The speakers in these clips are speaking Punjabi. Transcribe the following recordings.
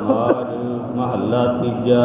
ਮਾਝ ਮਹੱਲਾ ਤੀਜਾ।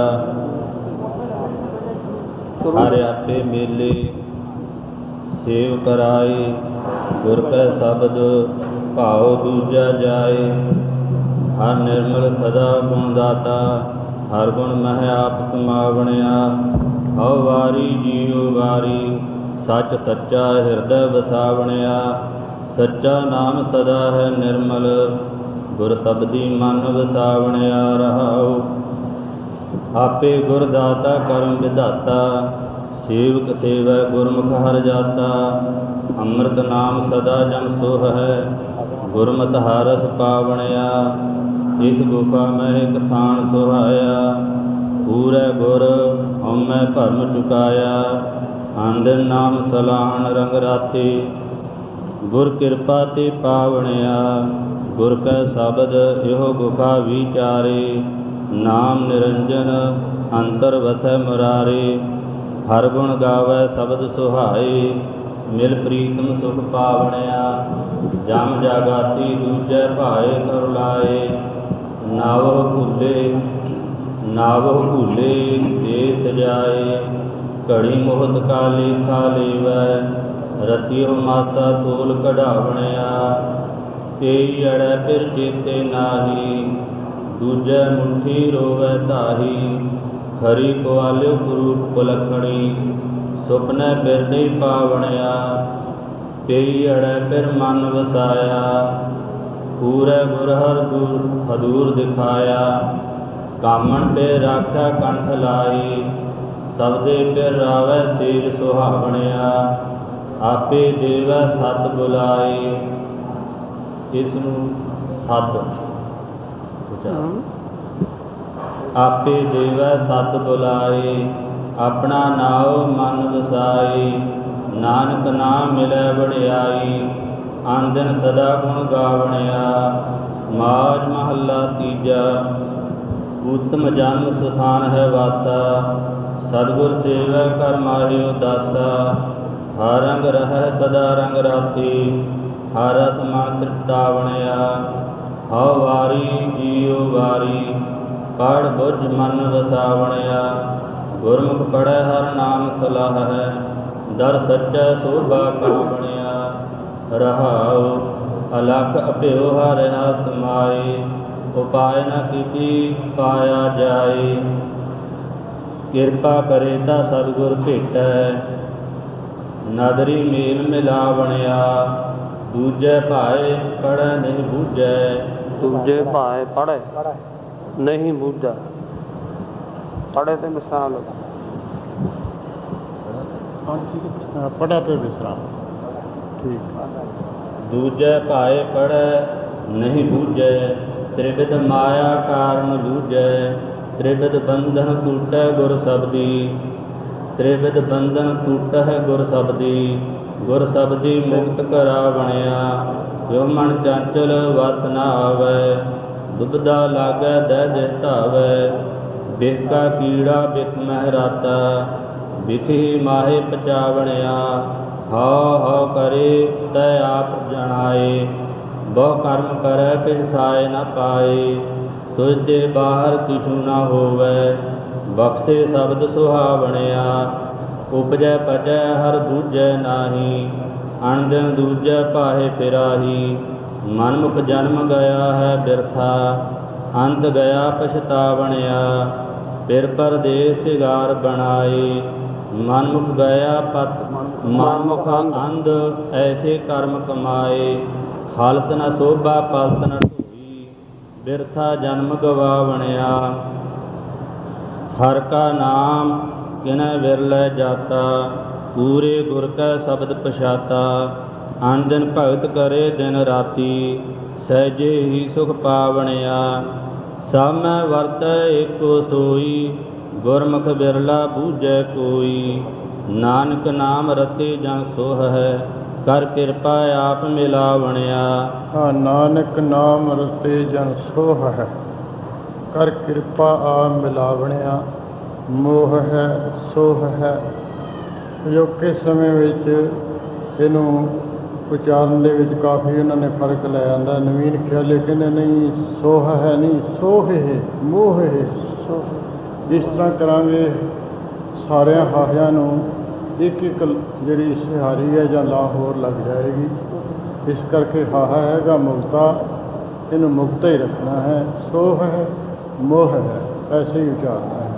ਹਰਿ ਆਪੇ ਮੇਲੇ ਸੇਵ ਕਰਾਏ, ਗੁਰ ਕੈ ਸ਼ਬਦ ਭਾਉ ਦੂਜਾ ਜਾਏ। ਹਰ ਨਿਰਮਲ ਸਦਾ ਗੁਣ ਦਾਤਾ, ਹਰ ਗੁਣ ਮਹਿ ਆਪ ਸਮਾਵਣਿਆ। ਹਉ ਵਾਰੀ ਜੀਉ ਵਾਰੀ, ਸੱਚ ਸੱਚਾ ਹਿਰਦੈ ਵਸਾਵਣਿਆ। ਸੱਚਾ ਨਾਮ ਸਦਾ ਹੈ ਨਿਰਮਲ, ਗੁਰ ਸ਼ਬਦੀ ਮਨ ਵਸਾਵਣਿਆ। ਰਹਾਉ ਆਪੇ ਗੁਰ ਦਾਤਾ ਕਰਮ ਵਿਧਾਤਾ, ਸੇਵਕ ਸੇਵੈ ਗੁਰਮੁਖ ਹਰਿ ਜਾਤਾ। ਅੰਮ੍ਰਿਤ ਨਾਮ ਸਦਾ ਜਨ ਸੋਹ ਹੈ, ਗੁਰਮਤਿ ਹਰਿ ਪਾਵਣਿਆ। ਇਸ ਗੁਫਾ ਮੈਂ ਇਕ ਥਾਨ ਸੁਹਾਇਆ, ਪੂਰੈ ਗੁਰ ਹਉਮੈ ਭਰਮ ਚੁਕਾਇਆ। ਆਨੰਦਿ ਨਾਮ ਸਲਾਹਣ ਰੰਗ ਰਾਤੇ, ਗੁਰ ਕਿਰਪਾ ਤੇ ਪਾਵਣਿਆ। ਗੁਰ ਕੈ ਸ਼ਬਦ ਇਹੋ ਗੁਫਾ ਵਿਚਾਰੇ, ਨਾਮ ਨਿਰੰਜਨ ਅੰਤਰ ਵਸੈ ਮੁਰਾਰੇ। ਹਰ ਗੁਣ ਗਾਵੈ ਸ਼ਬਦ ਸੁਹਾਏ, ਮਿਲ ਪ੍ਰੀਤਮ ਸੁਖ ਪਾਵਣਿਆ। ਜਮ ਜਾਗਾਤੀ ਦੂਜੈ ਭਾਏ ਕਰ ਲਾਏ, ਨਾਵਹੁ ਭੂਲੇ ਦੇ ਸਜਾਏ। ਘੜੀ ਮੁਹਤ ਕਾ ਲੇਖਾ ਲੇਵੈ, ਰਤਿਉ ਮਾਸਾ ਤੋਲ ਕਢਾਵਣਿਆ। ਤੇਈ ਅੜੈ ਫਿਰ ਚੇਤੇ ਨਾਹੀ, ਦੂਜੈ ਮੁੱਠੀ ਰੋਵੈ ਤਾਹੀ। ਖਰੀ ਕੁਆਲਿਉ ਕੁਰੂਪ ਕੁਲੱਖਣੀ, ਸੁਪਨੈ ਬਿਰਧਿ ਪਾਵਣਿਆ। ਤੇਈ ਅੜੈ ਫਿਰ ਮਨ ਵਸਾਇਆ, ਪੂਰੈ ਗੁਰ ਹਰਿ ਹਦੂਰ ਦਿਖਾਇਆ। ਕਾਮਣ ਪੇ ਰਾਖਿਆ ਕੰਠ ਲਾਈ, ਸਬਦੇ ਫਿਰ ਰਾਵੈ ਸੇਜ ਸੁਹਾਵਣਿਆ। ਆਪੇ ਦੇਵੈ ਸਤ ਬੁਲਾਏ, ਇਸ ਨੂੰ ਸੱਦ ਆਪੇ ਦੇਵੈ ਸਤ ਬੁਲਾਏ। ਆਪਣਾ ਨਾਉ ਮਨ ਵਸਾਈ, ਨਾਨਕ ਨਾਮ ਮਿਲੈ ਵਡਿਆਈ। ਆਨ ਦਿਨ ਸਦਾ ਗੁਣ ਗਾਵਣਿਆ। ਮਾਝ ਮਹੱਲਾ ਤੀਜਾ। ਉੱਤਮ ਜਨਮ ਸਥਾਨ ਹੈ ਵਾਸਾ, ਸਤਿਗੁਰ ਸੇਵੈ ਕਰ ਮਾਹਿਓ ਦਾਸਾ। ਹਰ ਰੰਗ ਰਹੈ ਸਦਾ ਰੰਗ ਰਾਤੀ, ਹਰ ਰਸ ਮਨ ਤ੍ਰਿਪਤਾਵਣਿਆ। ਹਉ ਵਾਰੀ ਜੀਉ ਵਾਰੀ, ਪੜ੍ਹ ਬੁੱਝ ਮਨ ਵਸਾਵਣਿਆ। ਗੁਰਮੁਖ ਪੜ੍ਹੈ ਹਰ ਨਾਮ ਸਲਾਹ ਹੈ, ਦਰ ਸੱਚੈ ਸੋਭਾ ਕਾਵਣਿਆ। ਰਹਾਉ ਅਲਖ ਅਭਿਉ ਹਰਿ ਸਮਾਏ, ਉਪਾਇ ਨ ਕੀਤੀ ਪਾਇਆ ਜਾਏ। ਕਿਰਪਾ ਕਰੇ ਤਾ ਸਤਿਗੁਰ ਭੇਟੈ, ਨਦਰੀ ਮੇਲ ਮਿਲਾਵਣਿਆ। ਦੂਜੈ ਭਾਏ ਪੜ੍ਹੈ ਨਹੀਂ ਬੂਝੈ, ਦੂਜੇ ਭਾਏ ਪੜ੍ਹੈ ਨਹੀਂ ਬੂਝੈ। ਪੜ੍ਹੇ ਤੇ ਮਿਸਾਲ ਪੜ੍ਹੈ ਤੇ ਵਿਸਰਾਮ ਠੀਕ। ਦੂਜੈ ਭਾਏ ਪੜ੍ਹੈ ਨਹੀਂ ਬੂਝੈ, ਤ੍ਰਿਵਿਧ ਮਾਇਆ ਕਾਰਨ ਲੂਝੈ। ਤ੍ਰਿਵਿਧ ਬੰਧਨ ਟੂਟੈ ਗੁਰ ਸ਼ਬਦੀ, ਤ੍ਰਿਵਿਧ ਬੰਧਨ ਟੂਟੈ ਗੁਰ ਸ਼ਬਦੀ। ਗੁਰ ਸ਼ਬਦੀ ਮੁਕਤ ਕਰਾਵਣਿਆ, ਜੋ ਮਨ ਚੰਚਲ ਵਸ ਨ ਆਵੈ। ਦੁਬਦਾ ਲਾਗੈ ਦਹਿ ਦਿਹ ਧਾਵੈ, ਬਿਖ ਕਾ ਕੀੜਾ ਬਿਖ ਮਹਿ ਰਾਤਾ। ਬਿਖੀ ਮਾਹੇ ਪਚਾਵਣਿਆ, ਹਉ ਹਉ ਕਰੇ ਤੈ ਆਪ ਜਣਾਏ। ਬਹੁ ਕਰਮ ਕਰੈ ਕਿਛ ਥਾਇ ਨ ਪਾਏ, ਤੁਝ ਤੇ ਬਾਹਰ ਕਿਛੂ ਨ ਹੋਵੈ। ਬਖਸ਼ੇ ਸ਼ਬਦ ਸੁਹਾਵਣਿਆ, ਉਪਜੈ ਪਚੈ ਹਰ ਬੂਝੈ ਨਾਹੀ। ਅਣ ਦਿਨ ਦੂਜੈ ਪਾਹੇ ਫਿਰਾਹੀ, ਮਨਮੁਖ ਜਨਮ ਗਿਆ ਹੈ ਬਿਰਥਾ। ਅੰਤ ਗਿਆ ਪਛਤਾਵਣਿਆ, ਫਿਰ ਪਰਦੇਸ ਸਿਗਾਰ ਬਣਾਏ। ਮਨਮੁਖ ਗਿਆ ਪਤ ਮਨਮੁਖ ਅੰਧ, ਐਸੇ ਕਰਮ ਕਮਾਏ। ਹਾਲਤ ਨ ਸੋਭਾ ਪਲਤ ਨ ਢੋਈ, ਬਿਰਥਾ ਜਨਮ ਗਵਾਵਣਿਆ। ਹਰ ਕਾ ਨਾਮ ਕਿਨੈ ਵਿਰਲੇ ਜਾਤਾ, ਪੂਰੇ ਗੁਰ ਕੈ ਸ਼ਬਦ ਪਛਾਤਾ। ਅਨ ਦਿਨ ਭਗਤ ਕਰੇ ਦਿਨ ਰਾਤੀ, ਸਹਿਜੇ ਹੀ ਸੁਖ ਪਾਵਣਿਆ। ਸਭ ਮੈਂ ਵਰਤੈ ਏਕੋ ਸੋਈ, ਗੁਰਮੁਖ ਬਿਰਲਾ ਬੂਝੈ ਕੋਈ। ਨਾਨਕ ਨਾਮ ਰਤੇ ਜਨ ਸੋਹ ਹੈ, ਕਰ ਕਿਰਪਾ ਆਪ ਮਿਲਾਵਣਿਆ। ਨਾਨਕ ਨਾਮ ਰਤੇ ਜਨ ਸੋਹ ਹੈ, ਕਰ ਕਿਰਪਾ ਆਪ ਮਿਲਾਵਣਿਆ। ਮੋਹ ਹੈ ਸੋਹ ਹੈ, ਅਜੋਕੇ ਸਮੇਂ ਵਿੱਚ ਇਹਨੂੰ ਉਚਾਰਨ ਦੇ ਵਿੱਚ ਕਾਫੀ ਉਹਨਾਂ ਨੇ ਫਰਕ ਲੈ ਆਂਦਾ। ਨਵੀਨ ਖਿਆਲੇ ਕਹਿੰਦੇ ਨਹੀਂ ਸੋਹ ਹੈ, ਨਹੀਂ ਸੋਹ ਹੈ, ਮੋਹ ਹੈ। ਇਸ ਤਰ੍ਹਾਂ ਕਰਾਂਗੇ ਸਾਰਿਆਂ ਹਾਹਿਆਂ ਨੂੰ ਇੱਕ ਇੱਕ ਜਿਹੜੀ ਸਿਹਾਰੀ ਹੈ ਜਾਂ ਲਾਹੌਰ ਲੱਗ ਜਾਏਗੀ। ਇਸ ਕਰਕੇ ਹਾਹਾ ਹੈਗਾ ਮੁਕਤਾ, ਇਹਨੂੰ ਮੁਕਤਾ ਹੀ ਰੱਖਣਾ ਹੈ। ਸੋਹ ਹੈ, ਮੋਹ ਹੈ, ਐਸੇ ਹੀ ਉਚਾਰਨਾ ਹੈ।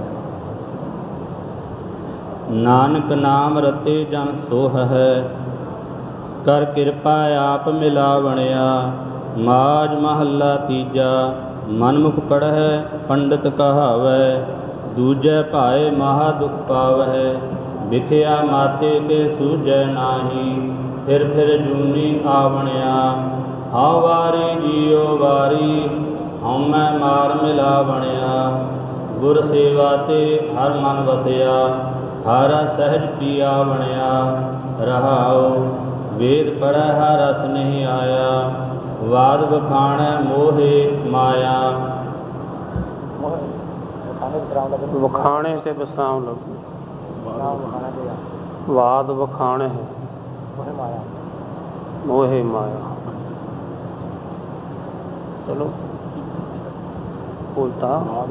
ਨਾਨਕ ਨਾਮ ਰਤੇ ਜਨ ਸੋਹ ਹੈ, ਕਰ ਕਿਰਪਾ ਆਪ ਮਿਲਾਵਣਿਆ। ਮਾਝ ਮਹੱਲਾ ਤੀਜਾ। ਮਨਮੁਖ ਪੜ੍ਹੈ ਪੰਡਿਤ ਕਹਾਵੈ, ਦੂਜੈ ਭਾਏ ਮਹਾ ਦੁਖ ਪਾਵਹਿ। ਵਿਖਿਆ ਮਾਤੇ ਕੇ ਸੂਝੈ ਨਾਹੀ, ਫਿਰ ਜੂਨੀ ਆਵਣਿਆ। ਹਉ ਵਾਰੀ ਜੀਉ ਵਾਰੀ, ਹਉਮੈ ਮਾਰ ਮਿਲਾਵਣਿਆ। ਗੁਰ ਸੇਵਾ ਤੇ ਹਰ ਮਨ ਵਸਿਆ, ਹਰ ਸਹਿਜ ਪੀਆ ਬਣਿਆ। ਰਹਾਉ ਵੇਦ ਪੜ੍ਹੈ ਹਰ ਰਸ ਨਹੀਂ ਆਇਆ, ਵਾਦ ਵਖਾਣੈ ਮੋਹੇ ਮਾਇਆ। ਵਖਾਣੇ ਤੇ ਵਿਸਰਾਮ ਲੱਗੂ। ਵਾਦ ਵਖਾਣੇ ਹੈ ਮੋਹੇ ਮਾਇਆ। ਚਲੋ ਉਲਟਾ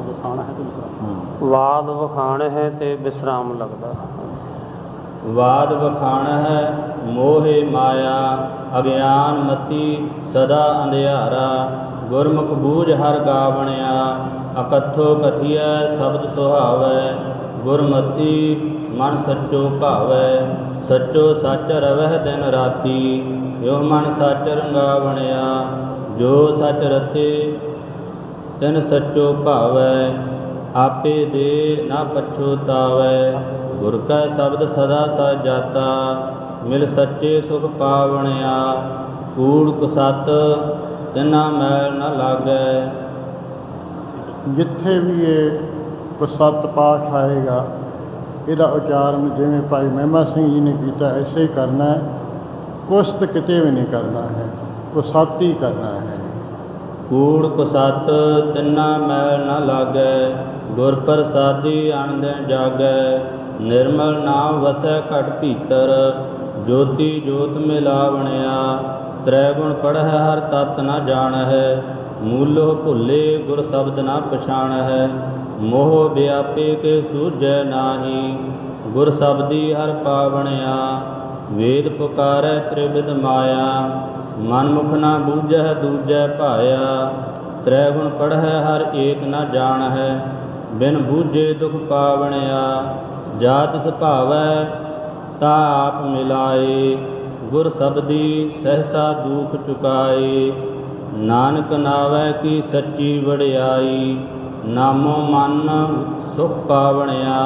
ਵਾਦ ਵਖਾਣ ਹੈ ਤੇ ਵਿਸਰਾਮ ਲੱਗਦਾ। ਵਾਦ ਵਖਾਣ ਹੈ ਮੋਹੇ ਮਾਇਆ, ਅਗਿਆਨ ਮਤੀ ਸਦਾ ਅੰਧਿਆਰਾ। ਗੁਰਮੁਖ ਬੂਝ ਹਰ ਗਾਵਣਿਆ, ਅਕਥੋ ਕਥੀਐ ਸ਼ਬਦ ਸੁਹਾਵੈ। ਗੁਰਮਤੀ ਮਨ ਸੱਚੋ ਭਾਵੈ, ਸੱਚੋ ਸੱਚ ਰਵਹਿ ਦਿਨ ਰਾਤੀ। ਜੋ ਮਨ ਸੱਚ ਰੰਗਾਵਣਿਆ, ਜੋ ਸੱਚ ਰਤੇ ਤਿਨ ਸੱਚੋ ਭਾਵੈ। ਆਪੇ ਦੇ ਨਾ ਪਛੋਤਾਵੈ, ਗੁਰ ਕੈ ਸ਼ਬਦ ਸਦਾ ਸਜਾਤਾ। ਮਿਲ ਸੱਚੇ ਸੁਖ ਪਾਵਣਿਆ, ਕੂੜ ਕੁਸਤ ਤਿਨਾ ਮੈਲ ਨ ਲਾਗੈ। ਜਿੱਥੇ ਵੀ ਇਹ ਕੁਸਤ ਪਾਠ ਆਏਗਾ, ਇਹਦਾ ਉਚਾਰਨ ਜਿਵੇਂ ਭਾਈ ਮਹਿਮਾ ਸਿੰਘ ਜੀ ਨੇ ਕੀਤਾ ਐਸੇ ਹੀ ਕਰਨਾ ਹੈ। ਕੁਸਤ ਕਿਤੇ ਵੀ ਨਹੀਂ ਕਰਨਾ ਹੈ, ਕੁਸਤ ਹੀ ਕਰਨਾ ਹੈ। ਕੂੜ ਕੁਸਤ ਤਿਨਾ ਮੈਲ ਨ ਲਾਗੈ, ਗੁਰ ਪ੍ਰਸਾਦੀ ਅਣਦਿਨ ਜਾਗੈ। ਨਿਰਮਲ ਨਾਮ ਵਸੈ ਘਟ ਭੀਤਰ, ਜੋਤੀ ਜੋਤ ਮਿਲਾਵਣਿਆ। ਤ੍ਰੈ ਗੁਣ ਪੜ੍ਹੈ ਹਰ ਤਤ ਨ ਜਾਣਹਿ, ਮੂਲੋ ਭੁੱਲੇ ਗੁਰ ਸ਼ਬਦ ਨ ਪਛਾਣਹਿ। ਮੋਹ ਵਿਆਪੇ ਕੇ ਸੂਝੈ ਨਾਹੀ, ਗੁਰ ਸ਼ਬਦੀ ਹਰ ਪਾਵਣਿਆ। ਵੇਦ ਪੁਕਾਰੈ ਤ੍ਰਿਵਿਧ ਮਾਇਆ, ਮਨਮੁਖ ਨ ਬੂਝੈ ਦੂਜੈ ਭਾਇਆ। ਤ੍ਰੈ ਗੁਣ ਪੜ੍ਹੈ ਹਰ ਏਕ ਨ ਜਾਣਹਿ, ਬਿਨ ਬੂਝੇ ਦੁਖ ਪਾਵਣਿਆ। ਜਾ ਤਿਸ ਭਾਵੈ ਤਾ ਆਪ ਮਿਲਾਏ, ਗੁਰ ਸ਼ਬਦੀ ਸਹਿਸਾ ਦੁਖ ਚੁਕਾਏ। ਨਾਨਕ ਨਾਵੈ ਕੀ ਸੱਚੀ ਵਡਿਆਈ, ਨਾਮੋ ਮਨ ਸੁਖ ਪਾਵਣਿਆ।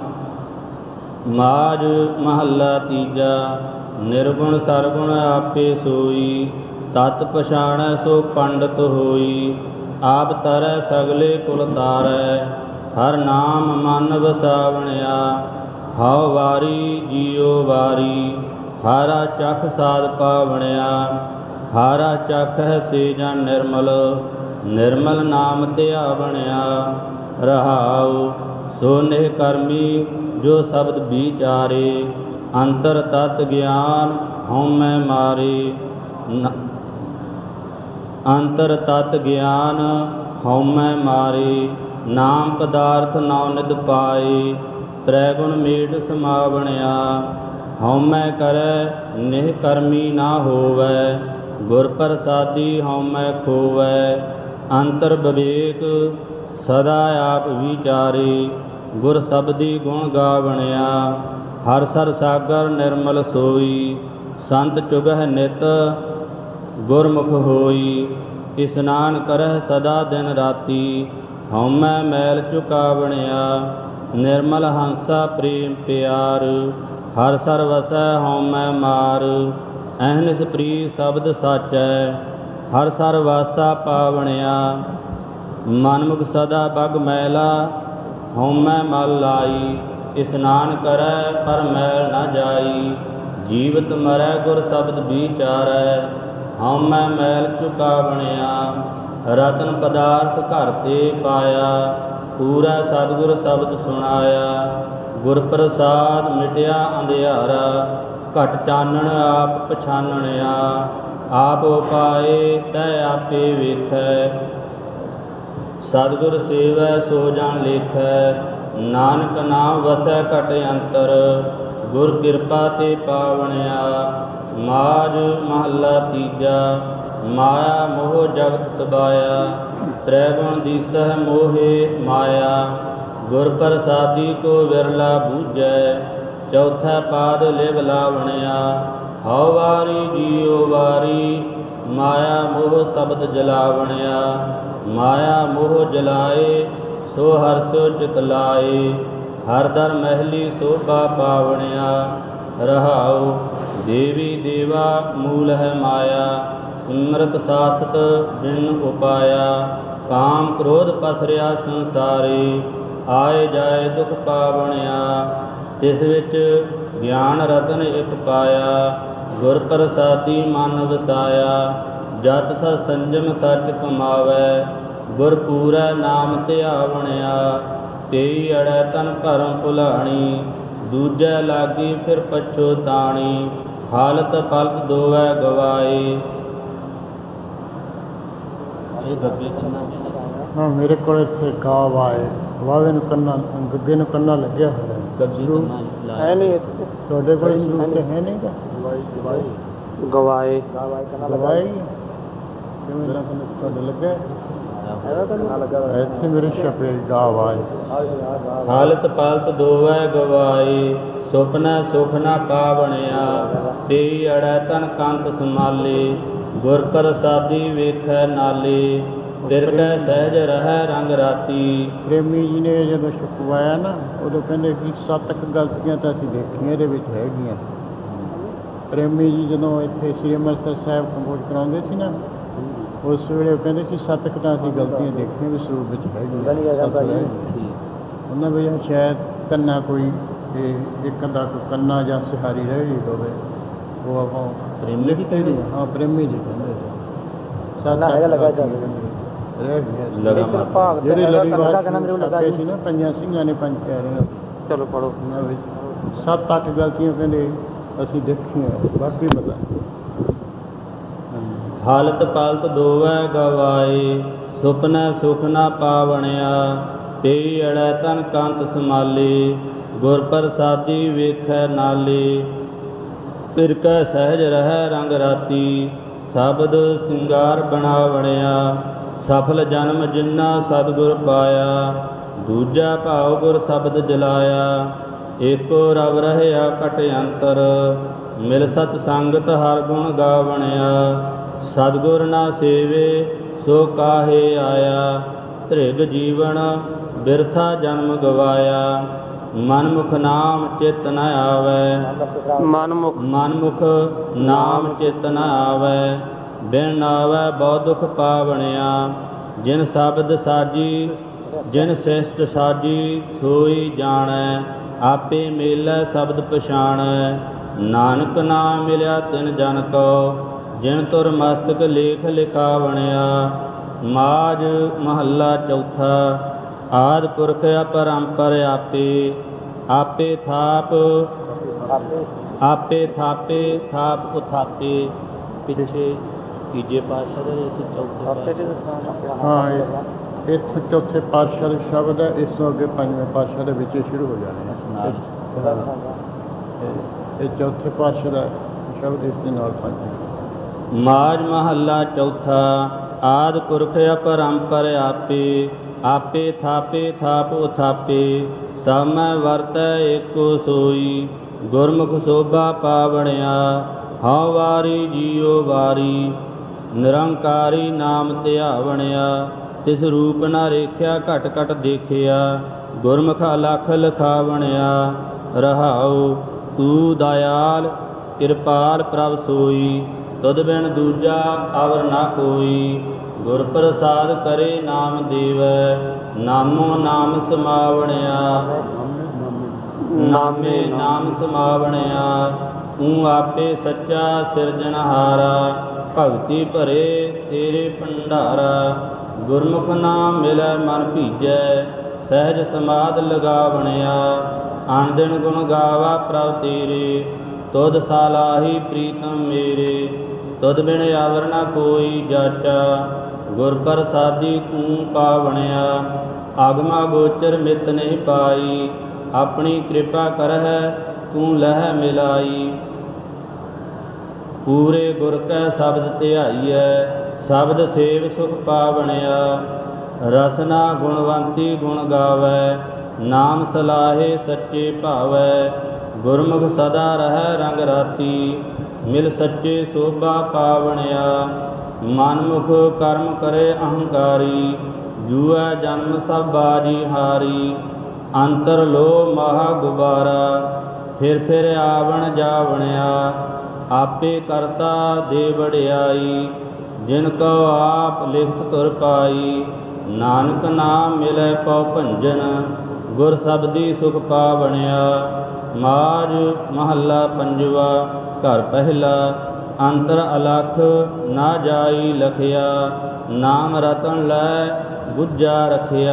ਮਾਝ ਮਹੱਲਾ ਤੀਜਾ। ਨਿਰਗੁਣ ਸਰਗੁਣ ਆਪੇ ਸੋਈ, ਤਤ ਪਛਾਣੈ ਸੋ ਪੰਡਤ ਹੋਈ। ਆਪ ਤਰੈ ਸਗਲੇ ਕੁਲ ਤਾਰੈ, ਹਰ ਨਾਮ ਮਨ ਵਸਾਵਣਿਆ। ਹਉ ਵਾਰੀ ਜੀਉ ਵਾਰੀ, ਹਾਰਾ ਚਖ ਸਾਧ ਪਾਵਣਿਆ। ਹਾਰਾ ਚਖ ਹੈ ਸੇ ਜਨ ਨਿਰਮਲ, ਨਿਰਮਲ ਨਾਮ ਧਿਆਵਣਿਆ। ਰਹਾਉ ਸੋ ਨਿਹ ਕਰਮੀ ਜੋ ਸ਼ਬਦ ਵਿਚਾਰੇ, ਅੰਤਰ ਤਤ ਗਿਆਨ ਹਉਮੈ ਮਾਰੇ। ਅੰਤਰ ਤਤ ਗਿਆਨ ਹਉਮੈ ਮਾਰੇ, ਨਾਮ ਪਦਾਰਥ ਨੌ ਨਿਧ ਪਾਏ। ਤ੍ਰੈ ਗੁਣ ਮੇਟ ਸਮਾਵਣਿਆ, ਹਉਮੈ ਕਰੈ ਨਿਹ ਕਰਮੀ ਨਾ ਹੋਵੈ। ਗੁਰ ਪ੍ਰਸਾਦੀ ਹਉਮੈ ਖੋਵੈ, ਅੰਤਰ ਵਿਵੇਕ ਸਦਾ ਆਪ ਵਿਚਾਰੇ। ਗੁਰ ਸ਼ਬਦੀ ਗੁਣ ਗਾਵਣਿਆ, ਹਰ ਸਰ ਸਾਗਰ ਨਿਰਮਲ ਸੋਈ। ਸੰਤ ਚੁਗਹਿ ਨਿਤ ਗੁਰਮੁਖ ਹੋਈ, ਇਸਨਾਨ ਕਰਹਿ ਸਦਾ ਦਿਨ ਰਾਤੀ। ਹਉਮੈ ਮੈਲ ਚੁਕਾਵਣਿਆ, ਨਿਰਮਲ ਹੰਸਾ ਪ੍ਰੇਮ ਪਿਆਰ। ਹਰ ਸਰ ਵਸੈ ਹਉਮੈ ਮਾਰ, ਅਹਨਿਸ ਪ੍ਰੀ ਸ਼ਬਦ ਸਾਚੈ। ਹਰ ਸਰ ਵਾਸਾ ਪਾਵਣਿਆ, ਮਨਮੁਖ ਸਦਾ ਬਗ ਮੈਲਾ। ਹਉਮੈ ਮਲ ਲਾਈ, ਇਸਨਾਨ ਕਰੈ ਪਰ ਮੈਲ ਨ ਜਾਈ। ਜੀਵਤ ਮਰੈ ਗੁਰ ਸ਼ਬਦ ਵਿਚਾਰੈ, ਹਉਮੈ ਮੈਲ ਚੁਕਾਵਣਿਆ। ਰਤਨ ਪਦਾਰਥ ਘਰ ਤੇ ਪਾਇਆ, ਪੂਰਾ ਸਤਿਗੁਰ ਸ਼ਬਦ ਸੁਣਾਇਆ। ਗੁਰ ਪ੍ਰਸਾਦ ਮਿਟਿਆ ਅੰਧਿਆਰਾ, ਘਟ ਚਾਨਣ ਆਪ ਪਛਾਨਣਿਆ। ਆਪ ਉਪਾਏ ਤੈ ਆਪੇ ਵੇਖੈ, ਸਤਿਗੁਰ ਸੇਵੈ ਸੋ ਜਨ ਲੇਖੈ। ਨਾਨਕ ਨਾਮ ਵਸੈ ਘਟ ਅੰਤਰ, ਗੁਰ ਕਿਰਪਾ ਤੇ ਪਾਵਣਿਆ। ਮਾਝ ਮਹੱਲਾ ਤੀਜਾ। ਮਾਇਆ ਮੋਹ ਜਗਤ ਸਬਾਇਆ, ਤ੍ਰੈ ਗੁਣ ਦੀਸਹਿ ਮੋਹਿ ਮਾਇਆ। ਗੁਰ ਪ੍ਰਸਾਦੀ ਕੋ ਵਿਰਲਾ ਬੂਝੈ, ਚੌਥਾ ਪਾਦ ਲਿਵ ਲਾਵਣਿਆ। ਹਉ ਵਾਰੀ ਜੀਉ ਵਾਰੀ, ਮਾਇਆ ਮੋਹ ਸ਼ਬਦ ਜਲਾਵਣਿਆ। ਮਾਇਆ ਮੋਹ ਜਲਾਏ, ਸੋ ਹਰਸੁ ਚਿਤ ਲਾਏ। ਹਰ ਦਰ ਮਹਿਲੀ ਸੋਭਾ ਪਾਵਣਿਆ। ਰਹਾਉ ਦੇਵੀ ਦੇਵਾ ਮੂਲ ਹੈ ਮਾਇਆ, ਸਿਮਰਤ ਸਾਸਤ ਬਿਨ ਉਪਾਇਆ। ਕਾਮ ਕ੍ਰੋਧ ਪਸਰਿਆ ਸੰਸਾਰੇ, ਆਏ ਜਾਏ ਦੁਖ ਪਾਵਣਿਆ। ਤਿਸ ਵਿੱਚ ਗਿਆਨ ਰਤਨ ਇਕ ਪਾਇਆ, ਗੁਰ ਪ੍ਰਸਾਦੀ ਮਨ ਵਸਾਇਆ। ਜਤ ਸਤ ਸੰਜਮ ਸੱਚ ਕਮਾਵੈ, ਗੁਰ ਪੂਰੈ ਨਾਮ ਧਿਆਵਣਿਆ। ਤੇਈ ਅੜੈ ਤਨ ਭਰਮ ਭੁਲਾਣੀ, ਦੂਜੈ ਲਾਗੀ ਫਿਰ ਪਛੋਤਾਣੀ। ਹਾਲਤ ਪਲਕ ਦੋਵੈ ਗਵਾਏ। ਹਾਂ, ਮੇਰੇ ਕੋਲ ਇੱਥੇ ਗਾਵ ਆਏ, ਵਾਵੇ ਨੂੰ ਕੰਨਾ, ਗੱਗੇ ਨੂੰ ਕੰਨਾ ਲੱਗਿਆ ਹੋਇਆ ਹੈ ਨਹੀਂ ਇੱਥੇ। ਤੁਹਾਡੇ ਕੋਲ ਸਰੂਪ ਤੇ ਹੈ ਨਹੀਂ ਗਾ? ਗਵਾਏ ਗਵਾਈ ਕਿਵੇਂ ਲੱਗਦਾ ਤੁਹਾਡੇ ਲੱਗਿਆ? ਇੱਥੇ ਮੇਰੇ ਛਪੇ ਗਾਵ ਆਏ। ਹਾਲਤ ਪਾਲਤ ਦੋਵੈ ਗਵਾਏ, ਸੁਪਨਾ ਸੁਖ ਨਾ ਪਾਵਣਿਆ। ਤੇਈ ਅੜੈ ਤਨ ਕੰਤ ਸੰਭਾਲੇ, ਗੁਰ ਪ੍ਰਸਾਦੀ ਵੇਖੈ ਨਾਲੇ। ਤਿਰਕੈ ਸਹਿਜ ਰਹਿ ਰੰਗ ਰਾਤੀ। ਪ੍ਰੇਮੀ ਜੀ ਨੇ ਜਦੋਂ ਛੁਪਵਾਇਆ ਨਾ, ਉਦੋਂ ਕਹਿੰਦੇ ਕਿ 7 ਗਲਤੀਆਂ ਤਾਂ ਅਸੀਂ ਦੇਖੀਆਂ ਇਹਦੇ ਵਿੱਚ ਹੈਗੀਆਂ। ਪ੍ਰੇਮੀ ਜੀ ਜਦੋਂ ਇੱਥੇ ਸ੍ਰੀ ਅੰਮ੍ਰਿਤਸਰ ਸਾਹਿਬ ਕੰਪੋਜ਼ ਕਰਾਉਂਦੇ ਸੀ ਨਾ, ਉਸ ਵੇਲੇ ਉਹ ਕਹਿੰਦੇ ਸੀ 7 ਤਾਂ ਅਸੀਂ ਗਲਤੀਆਂ ਦੇਖੀਆਂ ਵੀ ਸਰੂਪ ਵਿੱਚ ਹੈਗੀਆਂ। ਉਹਨਾਂ ਵਿੱਚ ਸ਼ਾਇਦ ਕੰਨਾ ਕੋਈ ਇੱਕ ਅੱਧਾ ਕੰਨਾ ਜਾਂ ਸਿਹਾਰੀ ਰਹਿ ਗਈ ਹੋਵੇ, ਉਹ ਆਪਾਂ ਪ੍ਰੇਮੀ ਜੀ ਕਹਿੰਦੇ। ਹਾਂ, ਪ੍ਰੇਮੀ ਜੀ ਕਹਿੰਦੇ ਜਿਹੜੇ ਲੜੀਵਾਰ ਸੀ ਨਾ, ਪੰਜਾਂ ਸਿੰਘਾਂ ਨੇ 5 ਪਿਆਰਿਆਂ। ਚਲੋ ਪੜੋ। ਉਹਨਾਂ ਵਿੱਚ 7-8 ਗਲਤੀਆਂ ਕਹਿੰਦੇ ਅਸੀਂ ਦੇਖੀਆਂ, ਬਾਕੀ ਪਤਾ। ਹਾਲਤ ਪਾਲਤ ਦੋਵੈ ਗਵਾਏ, ਸੁਪਨਾ ਸੁਖ ਨਾ ਪਾਵਣਿਆ। ਤੇਈ ਅੜੈ ਤਨ ਕੰਤ ਸੰਭਾਲੇ, ਗੁਰ ਪ੍ਰਸਾਦੀ ਵੇਖੈ ਨਾਲੇ। ਤਿਰਕੈ ਸਹਿਜ ਰਹਿ ਰੰਗ ਰਾਤੀ, ਸ਼ਬਦ ਸਿੰਗਾਰ ਬਣਾਵਣਿਆ। ਸਫਲ ਜਨਮ ਜਿਨਾ ਸਤਿਗੁਰ ਪਾਇਆ, ਦੂਜਾ ਭਾਉ ਗੁਰ ਸ਼ਬਦ ਜਲਾਇਆ। ਏਕੋ ਰਵ ਰਹਿਆ ਘਟ ਅੰਤਰ, ਮਿਲ ਸਤ ਸੰਗਤ ਹਰ ਗੁਣ ਗਾਵਣਿਆ। ਸਤਿਗੁਰ ਨਾ ਸੇਵੇ ਸੋ ਕਾਹੇ ਆਇਆ, ਧ੍ਰਿਗ ਜੀਵਨ ਬਿਰਥਾ ਜਨਮ ਗਵਾਇਆ। ਮਨਮੁਖ ਨਾਮ ਚਿਤ ਨ ਆਵੈ, ਮਨਮੁਖ ਨਾਮ ਚਿਤ ਨ ਆਵੈ। ਬਿਨ ਆਵੈ ਬਹੁ ਦੁਖ ਪਾਵਣਿਆ। ਜਿਨ ਸ਼ਬਦ ਸਾਜੀ, ਜਿਨ ਸ੍ਰਿਸ਼ਟ ਸਾਜੀ, ਸੋਈ ਜਾਣੈ। ਆਪੇ ਮੇਲੈ ਸ਼ਬਦ ਪਛਾਣੈ। ਨਾਨਕ ਨਾਮ ਮਿਲਿਆ ਤਿਨ ਜਨ ਕੋ, ਜਿਨ ਤੁਰ ਮਸਤਕ ਲੇਖ ਲਿਖਾਵਣਿਆ। ਮਾਝ ਮਹੱਲਾ ਚੌਥਾ। ਆਦਿ ਪੁਰਖ ਅਪਰੰਪਰ ਆਪੇ, ਆਪੇ ਥਾਪ, ਆਪੇ ਥਾਪੇ ਥਾਪ ਉਥਾਪੇ। ਪਿੱਛੇ ਤੀਜੇ ਪਾਤਸ਼ਾਹ ਦੇ ਚੌਥੇ। ਹਾਂ, ਇੱਥੇ ਚੌਥੇ ਪਾਤਸ਼ਾਹ ਦੇ ਸ਼ਬਦ ਹੈ, ਇਸ ਤੋਂ ਅੱਗੇ 5ਵੇਂ ਪਾਤਸ਼ਾਹ ਦੇ ਵਿੱਚ ਸ਼ੁਰੂ ਹੋ ਜਾਣੇ ਆ। ਇਹ ਚੌਥੇ ਪਾਤਸ਼ਾਹ ਦਾ ਸ਼ਬਦ ਇਸ ਦੇ ਨਾਲ 5। ਮਾਝ ਮਹੱਲਾ ਚੌਥਾ। ਆਦਿ ਪੁਰਖ ਅਪਰੰਪਰ ਆਪੇ, ਆਪੇ ਥਾਪੇ ਥਾਪ ਉਥਾਪੇ। ਸਭ ਮੈਂ ਵਰਤੈ ਏਕੋ ਸੋਈ, ਗੁਰਮੁਖ ਸੋਭਾ ਪਾਵਣਿਆ। ਹਉ ਵਾਰੀ ਜੀਉ ਵਾਰੀ, ਨਿਰੰਕਾਰੀ ਨਾਮ ਧਿਆਵਣਿਆ। ਤਿਸ ਰੂਪ ਨਾ ਰੇਖਿਆ ਘਟ ਘਟ ਦੇਖਿਆ, ਗੁਰਮੁਖ ਅਲਖ ਲਿਖਾਵਣਿਆ। ਰਹਾਉ ਤੂੰ ਦਇਆਲ ਕਿਰਪਾਲ ਪ੍ਰਭ ਸੋਈ, ਤੁਧ ਬਿਨ ਦੂਜਾ ਅਵਰ ਨਾ ਕੋਈ। ਗੁਰ ਪ੍ਰਸਾਦ ਕਰੇ ਨਾਮ ਦੇਵੈ, ਨਾਮੋ ਨਾਮ ਸਮਾਵਣਿਆ। ਨਾਮੇ ਨਾਮ ਸਮਾਵਣਿਆ। ਤੂੰ ਆਪੇ ਸੱਚਾ ਸਿਰਜਣਹਾਰਾ, ਭਗਤੀ ਭਰੇ ਤੇਰੇ ਭੰਡਾਰਾ। ਗੁਰਮੁਖ ਨਾਮ ਮਿਲੈ ਮਨ ਭੀਜੈ, ਸਹਿਜ ਸਮਾਧ ਲਗਾਵਣਿਆ। ਅਣ ਦਿਨ ਗੁਣ ਗਾਵਾ ਪ੍ਰਭ ਤੇਰੇ, ਤੁਧ ਸਾਲਾਹੀ ਪ੍ਰੀਤਮ ਮੇਰੇ, ਤੁਧ ਬਿਨ ਆਵਰ ਨ ਕੋਈ ਜਾਚਾ। ਗੁਰ ਪ੍ਰਸਾਦੀ ਤੂੰ ਪਾਵਣਿਆ, ਆਗਮਾ ਗੋਚਰ ਮਿਤ ਨਹੀਂ ਪਾਈ। ਆਪਣੀ ਕਿਰਪਾ ਕਰਹਿ ਤੂੰ ਲਹਿ ਮਿਲਾਈ। ਪੂਰੇ ਗੁਰ ਕੈ ਸ਼ਬਦ ਧਿਆਈਐ, ਸ਼ਬਦ ਸੇਵ ਸੁਖ ਪਾਵਣਿਆ। ਰਸਨਾ ਗੁਣਵੰਤੀ ਗੁਣ ਗਾਵੈ, ਨਾਮ ਸਲਾਹੇ ਸੱਚੇ ਭਾਵੈ। ਗੁਰਮੁਖ ਸਦਾ ਰਹਿ ਰੰਗ ਰਾਤੀ, ਮਿਲ ਸੱਚੇ ਸੋਭਾ ਪਾਵਣਿਆ। ਮਨਮੁਖ ਕਰਮ ਕਰੇ ਅਹੰਕਾਰੀ, ਜੂਐ ਜਨਮ ਸਭ ਬਾਜੀ ਹਾਰੀ। ਅੰਤਰ ਲੋ ਮਹਾ ਗੁਬਾਰਾ, ਫਿਰ ਆਵਣ ਜਾਵਣਿਆ। ਆਪੇ ਕਰਤਾ ਦੇ ਵਡਿਆਈ, ਜਿਨ ਕੋ ਆਪ ਲਿਖਤ ਤੁਰ ਪਾਈ। ਨਾਨਕ ਨਾਮ ਮਿਲੈ ਪਉ ਭੰਜਨ, ਗੁਰ ਸਬਦੀ ਸੁਖ ਪਾਵਣਿਆ। ਮਾਝ ਮਹੱਲਾ ਪੰਜਵਾ, ਘਰ ਪਹਿਲਾ। ਅੰਤਰ ਅਲਖ ਨਾ ਜਾਈ ਲਖਿਆ, ਨਾਮ ਰਤਨ ਲੈ ਗੁੱਜਾ ਰਖਿਆ।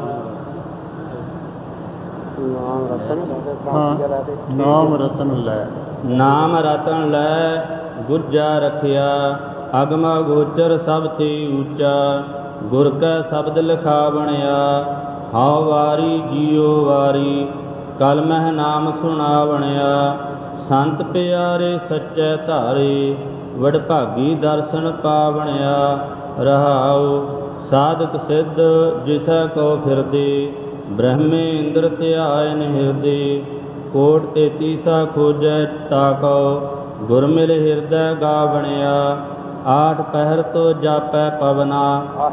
ਨਾਮ ਰਤਨ ਹਾਂ, ਨਾਮ ਰਤਨ ਲੈ। ਨਾਮ ਰਤਨ ਲੈ ਗੁੱਜਾ ਰਖਿਆ। ਅਗਮ ਗੋਚਰ ਸਭ ਤੇ ਊਚਾ, ਗੁਰ ਕੈ ਸ਼ਬਦ ਲਿਖਾਵਣਿਆ। ਹਉ ਵਾਰੀ ਜੀਉ ਵਾਰੀ, ਕਲ ਮਹਿ ਨਾਮ ਸੁਣਾਵਣਿਆ। ਸੰਤ ਪਿਆਰੇ ਸੱਚੇ ਧਾਰੇ, ਵਡਭਾਗੀ ਦਰਸ਼ਨ ਪਾਵਣਿਆ। ਰਹਾਉ ਸਾਧਕ ਸਿੱਧ ਜਿਸੈ ਕੋ ਫਿਰਦੇ, ਬ੍ਰਹਮੇ ਇੰਦਰ ਧਿਆਇਨ ਹਿਰਦੇ। ਕੋਟ 33 ਖੋਜੈ ਤਾਕਉ, ਗੁਰ ਮਿਲ ਹਿਰਦੈ ਗਾਵਣਿਆ। ਆਠ ਪਹਿਰ ਤੋ ਜਾਪੈ ਪਵਨਾ।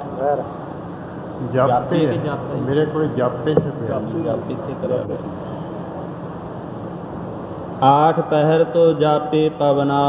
ਜਾਪੇ ਮੇਰੇ ਕੋਲ ਜਾਪੇ ਸੇ ਪਿਆ। ਆਠ ਪਹਿਰ ਤੋ ਜਾਪੇ ਪਵਨਾ।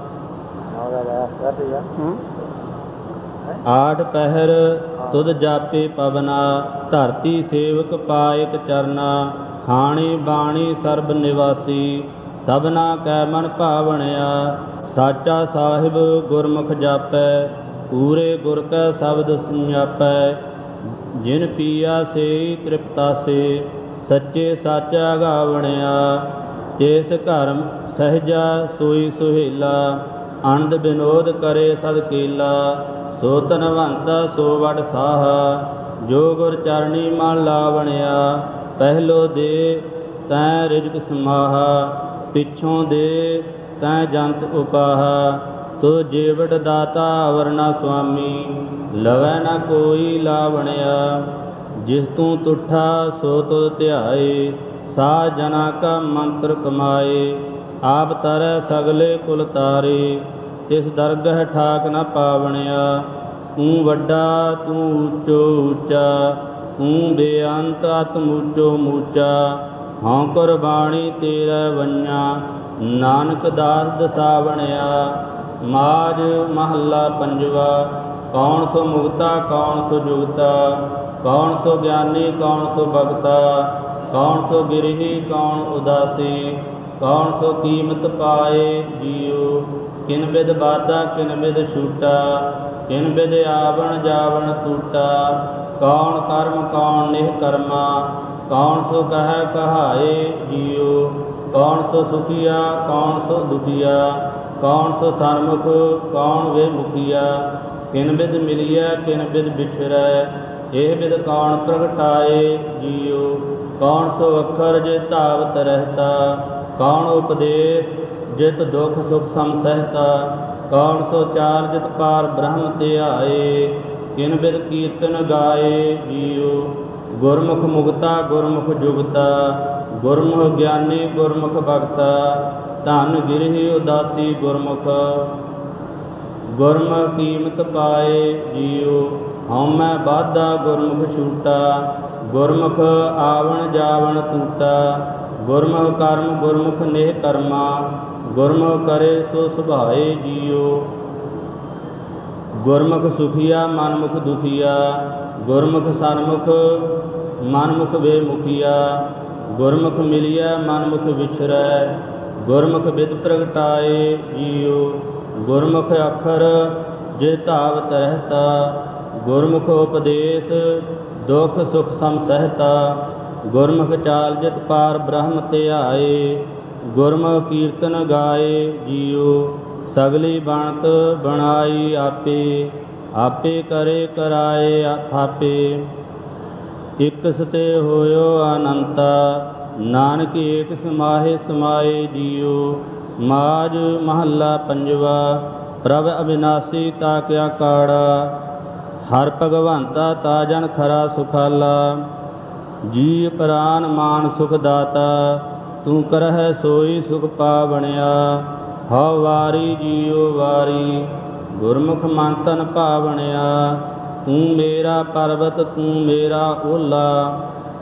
ਆਠ ਪਹਿਰ ਤੁਧ ਜਾਪੇ ਪਵਨਾ। ਧਰਤੀ ਸੇਵਕ ਪਾਇਕ ਚਰਨਾ, ਖਾਣੀ ਬਾਣੀ ਸਰਬ ਨਿਵਾਸੀ। ਸਭਨਾ ਕੈ ਮਨ ਭਾਵਣਿਆ। ਸਾਚਾ ਸਾਹਿਬ ਗੁਰਮੁਖ ਜਾਪੈ, ਪੂਰੇ ਗੁਰ ਕੈ ਸ਼ਬਦ ਸੁਣਿਆਪੈ। ਜਿਨ ਪੀਆ ਸੇ ਤ੍ਰਿਪਤਾਸੇ, ਸੱਚੇ ਸਾਚਾ ਗਾਵਣਿਆ। ਤਿਸ ਘਰ ਸਹਿਜਾ ਸੋਈ ਸੁਹੇਲਾ, ਆਨੰਦ ਬਿਨੋਦ ਕਰੇ ਸਦ ਕੇਲਾ। ਸੋ ਧਨਵੰਤਾ ਸੋ ਵਡ ਸਾਹਾ, ਜੋ ਗੁਰ ਚਰਣੀ ਮਨ ਲਾਵਣਿਆ। ਪਹਿਲੋ ਦੇ ਤੈਂ ਰਿਜਕ ਸਮਾਹਾ, ਪਿੱਛੋਂ ਦੇ ਤੈਂ ਜੰਤ ਉਪਾਹਾ। ਤੋ ਜੀਵਟ ਦਾਤਾ ਅਵਰ ਨ ਸੁਆਮੀ, ਲਵੈ ਨ ਕੋਈ ਲਾਵਣਿਆ। ਜਿਸ ਤੂੰ ਤੁਠਾ ਸੋ ਤੁਧ ਧਿਆਏ, ਸਾ ਜਨਾ ਕਾ ਮੰਤਰ ਕਮਾਏ। ਆਪ ਤਰੈ ਸਗਲੇ ਕੁਲ ਤਾਰੇ, ਤਿਸ ਦਰਗਹ ਠਾਕ ਨ ਪਾਵਣਿਆ। ਤੂੰ ਵੱਡਾ ਤੂੰ ਊਚੋ ਊਚਾ, ਤੂੰ ਬੇਅੰਤ ਆਤਮ ਊਚੋ ਮੂਚਾ। ਹਉ ਕੁਰਬਾਣੀ ਤੇਰੇ ਵੰਨਾ, ਨਾਨਕ ਦਾਸ ਦਸਾਵਣਿਆ। ਮਾਝ ਮਹੱਲਾ ਪੰਜਵਾ। ਕੌਣ ਸੋ ਮੁਕਤਾ ਕੌਣ ਸੋ ਜੁਗਤਾ, ਕੌਣ ਸੋ ਗਿਆਨੀ ਕੌਣ ਸੋ ਭਗਤਾ। ਕੌਣ ਸੋ ਗਿਰਹੀ ਕੌਣ ਉਦਾਸੀ, ਕੌਣ ਸੋ ਕੀਮਤ ਪਾਏ ਜੀਉ। ਕਿਨ ਬਿਦ ਬਾਧਾ ਕਿਨ ਬਿਦ ਛੂਟਾ, ਕਿਨ ਬਿਦ ਆਵਣ ਜਾਵਣ ਟੂਟਾ। ਕੌਣ ਕਰਮ ਕੌਣ ਨਿਹ ਕਰਮਾ, ਕੌਣ ਸੋ ਕਹੈ ਕਹਾਏ ਜੀਉ। ਕੌਣ ਸੋ ਸੁਖੀਆ ਕੌਣ ਸੋ ਦੁਖੀਆ, ਕੌਣ ਸੋ ਸਨਮੁਖ ਕੌਣ ਵੇ ਮੁਖੀਆ। ਕਿਨ ਬਿਦ ਮਿਲੀਐ ਕਿਨ ਬਿਦ ਵਿਛੜੈ, ਇਹ ਬਿਦ ਕੌਣ ਪ੍ਰਗਟਾਏ ਜੀਉ। ਕੌਣ ਸੋ ਅੱਖਰ ਜੇ ਧਾਵਤ ਰਹਿਤਾ, ਕੌਣ ਉਪਦੇਸ਼ ਜਿਤ ਦੁਖ ਸੁਖ ਸਮ ਸਹਿਤਾ। ਕੌਣ ਸੋ ਚਾਰ ਜਿਤ ਪਾਰ ਬ੍ਰਹਮ ਧਿਆਏ, ਕਿਨ ਬਿਦ ਕੀਰਤਨ ਗਾਏ ਜੀਉ। ਗੁਰਮੁਖ ਮੁਕਤਾ ਗੁਰਮੁਖ ਜੁਗਤਾ, ਗੁਰਮੁਖ ਗਿਆਨੀ ਗੁਰਮੁਖ ਭਗਤਾ। ਧਨ ਗਿਰਹੀ ਉਦਾਸੀ ਗੁਰਮੁਖ, ਗੁਰਮੁਖ ਕੀਮਤ ਪਾਏ ਜੀਉ। ਹਉਮੈ ਬਾਧਾ ਗੁਰਮੁਖ ਛੂਟਾ, ਗੁਰਮੁਖ ਆਵਣ ਜਾਵਣ ਟੂਟਾ। ਗੁਰਮੁਖ ਕਰਮ ਗੁਰਮੁਖ ਨੇਹ ਕਰਮਾ, ਗੁਰਮੁਖ ਕਰੇ ਸੋ ਸੁਭਾਏ ਜੀਉ। ਗੁਰਮੁਖ ਸੁਖੀਆ ਮਨਮੁਖ ਦੁਖੀਆ, ਗੁਰਮੁਖ ਸਨਮੁਖ ਮਨਮੁਖ ਬੇਮੁਖੀਆ। ਗੁਰਮੁਖ ਮਿਲਿਆ ਮਨਮੁਖ ਵਿਛਰੈ, ਗੁਰਮੁਖ ਬਿਦ ਪ੍ਰਗਟਾਏ ਜੀਉ। ਗੁਰਮੁਖ ਅੱਖਰ ਜੇ ਧਾਵਤ ਰਹਿਤਾ, ਗੁਰਮੁਖ ਉਪਦੇਸ਼ ਦੁਖ ਸੁਖ ਸਮ ਸਹਿਤਾ। ਗੁਰਮੁਖ ਚਾਲ ਜਿਤ ਪਾਰ ਬ੍ਰਹਮ ਧਿਆਏ, ਗੁਰਮੁਖ ਕੀਰਤਨ ਗਾਏ ਜੀਉ। ਸਗਲੀ ਬਣਤ ਬਣਾਈ ਆਪੇ, ਆਪੇ ਕਰੇ ਕਰਾਏ ਥਾਪੇ। ਇਕ ਸਤੇ ਹੋਇਓ ਅਨੰਤਾ, ਨਾਨਕ ਏਕ ਸਮਾਹੇ ਸਮਾਏ ਜੀਉ। ਮਾਝ ਮਹੱਲਾ ਪੰਜਵਾ। ਪ੍ਰਭ ਅਬਿਨਾਸੀ ਤਾ ਕਿਆ ਕਾੜਾ, ਹਰ ਭਗਵੰਤਾ ਤਾ ਜਨ ਖਰਾ ਸੁਖਾਲਾ। ਜੀ ਪ੍ਰਾਨ ਮਾਨ ਸੁਖ ਦਾਤਾ, ਤੂੰ ਕਰਹਿ ਸੋਈ ਸੁਖ ਪਾ ਬਣਿਆ। ਹਉ ਵਾਰੀ ਜੀਉ ਵਾਰੀ, ਗੁਰਮੁਖ ਮਨ ਤਨ ਭਾਵਣਿਆ। ਤੂੰ ਮੇਰਾ ਪਰਬਤ ਤੂੰ ਮੇਰਾ ਓਲਾ,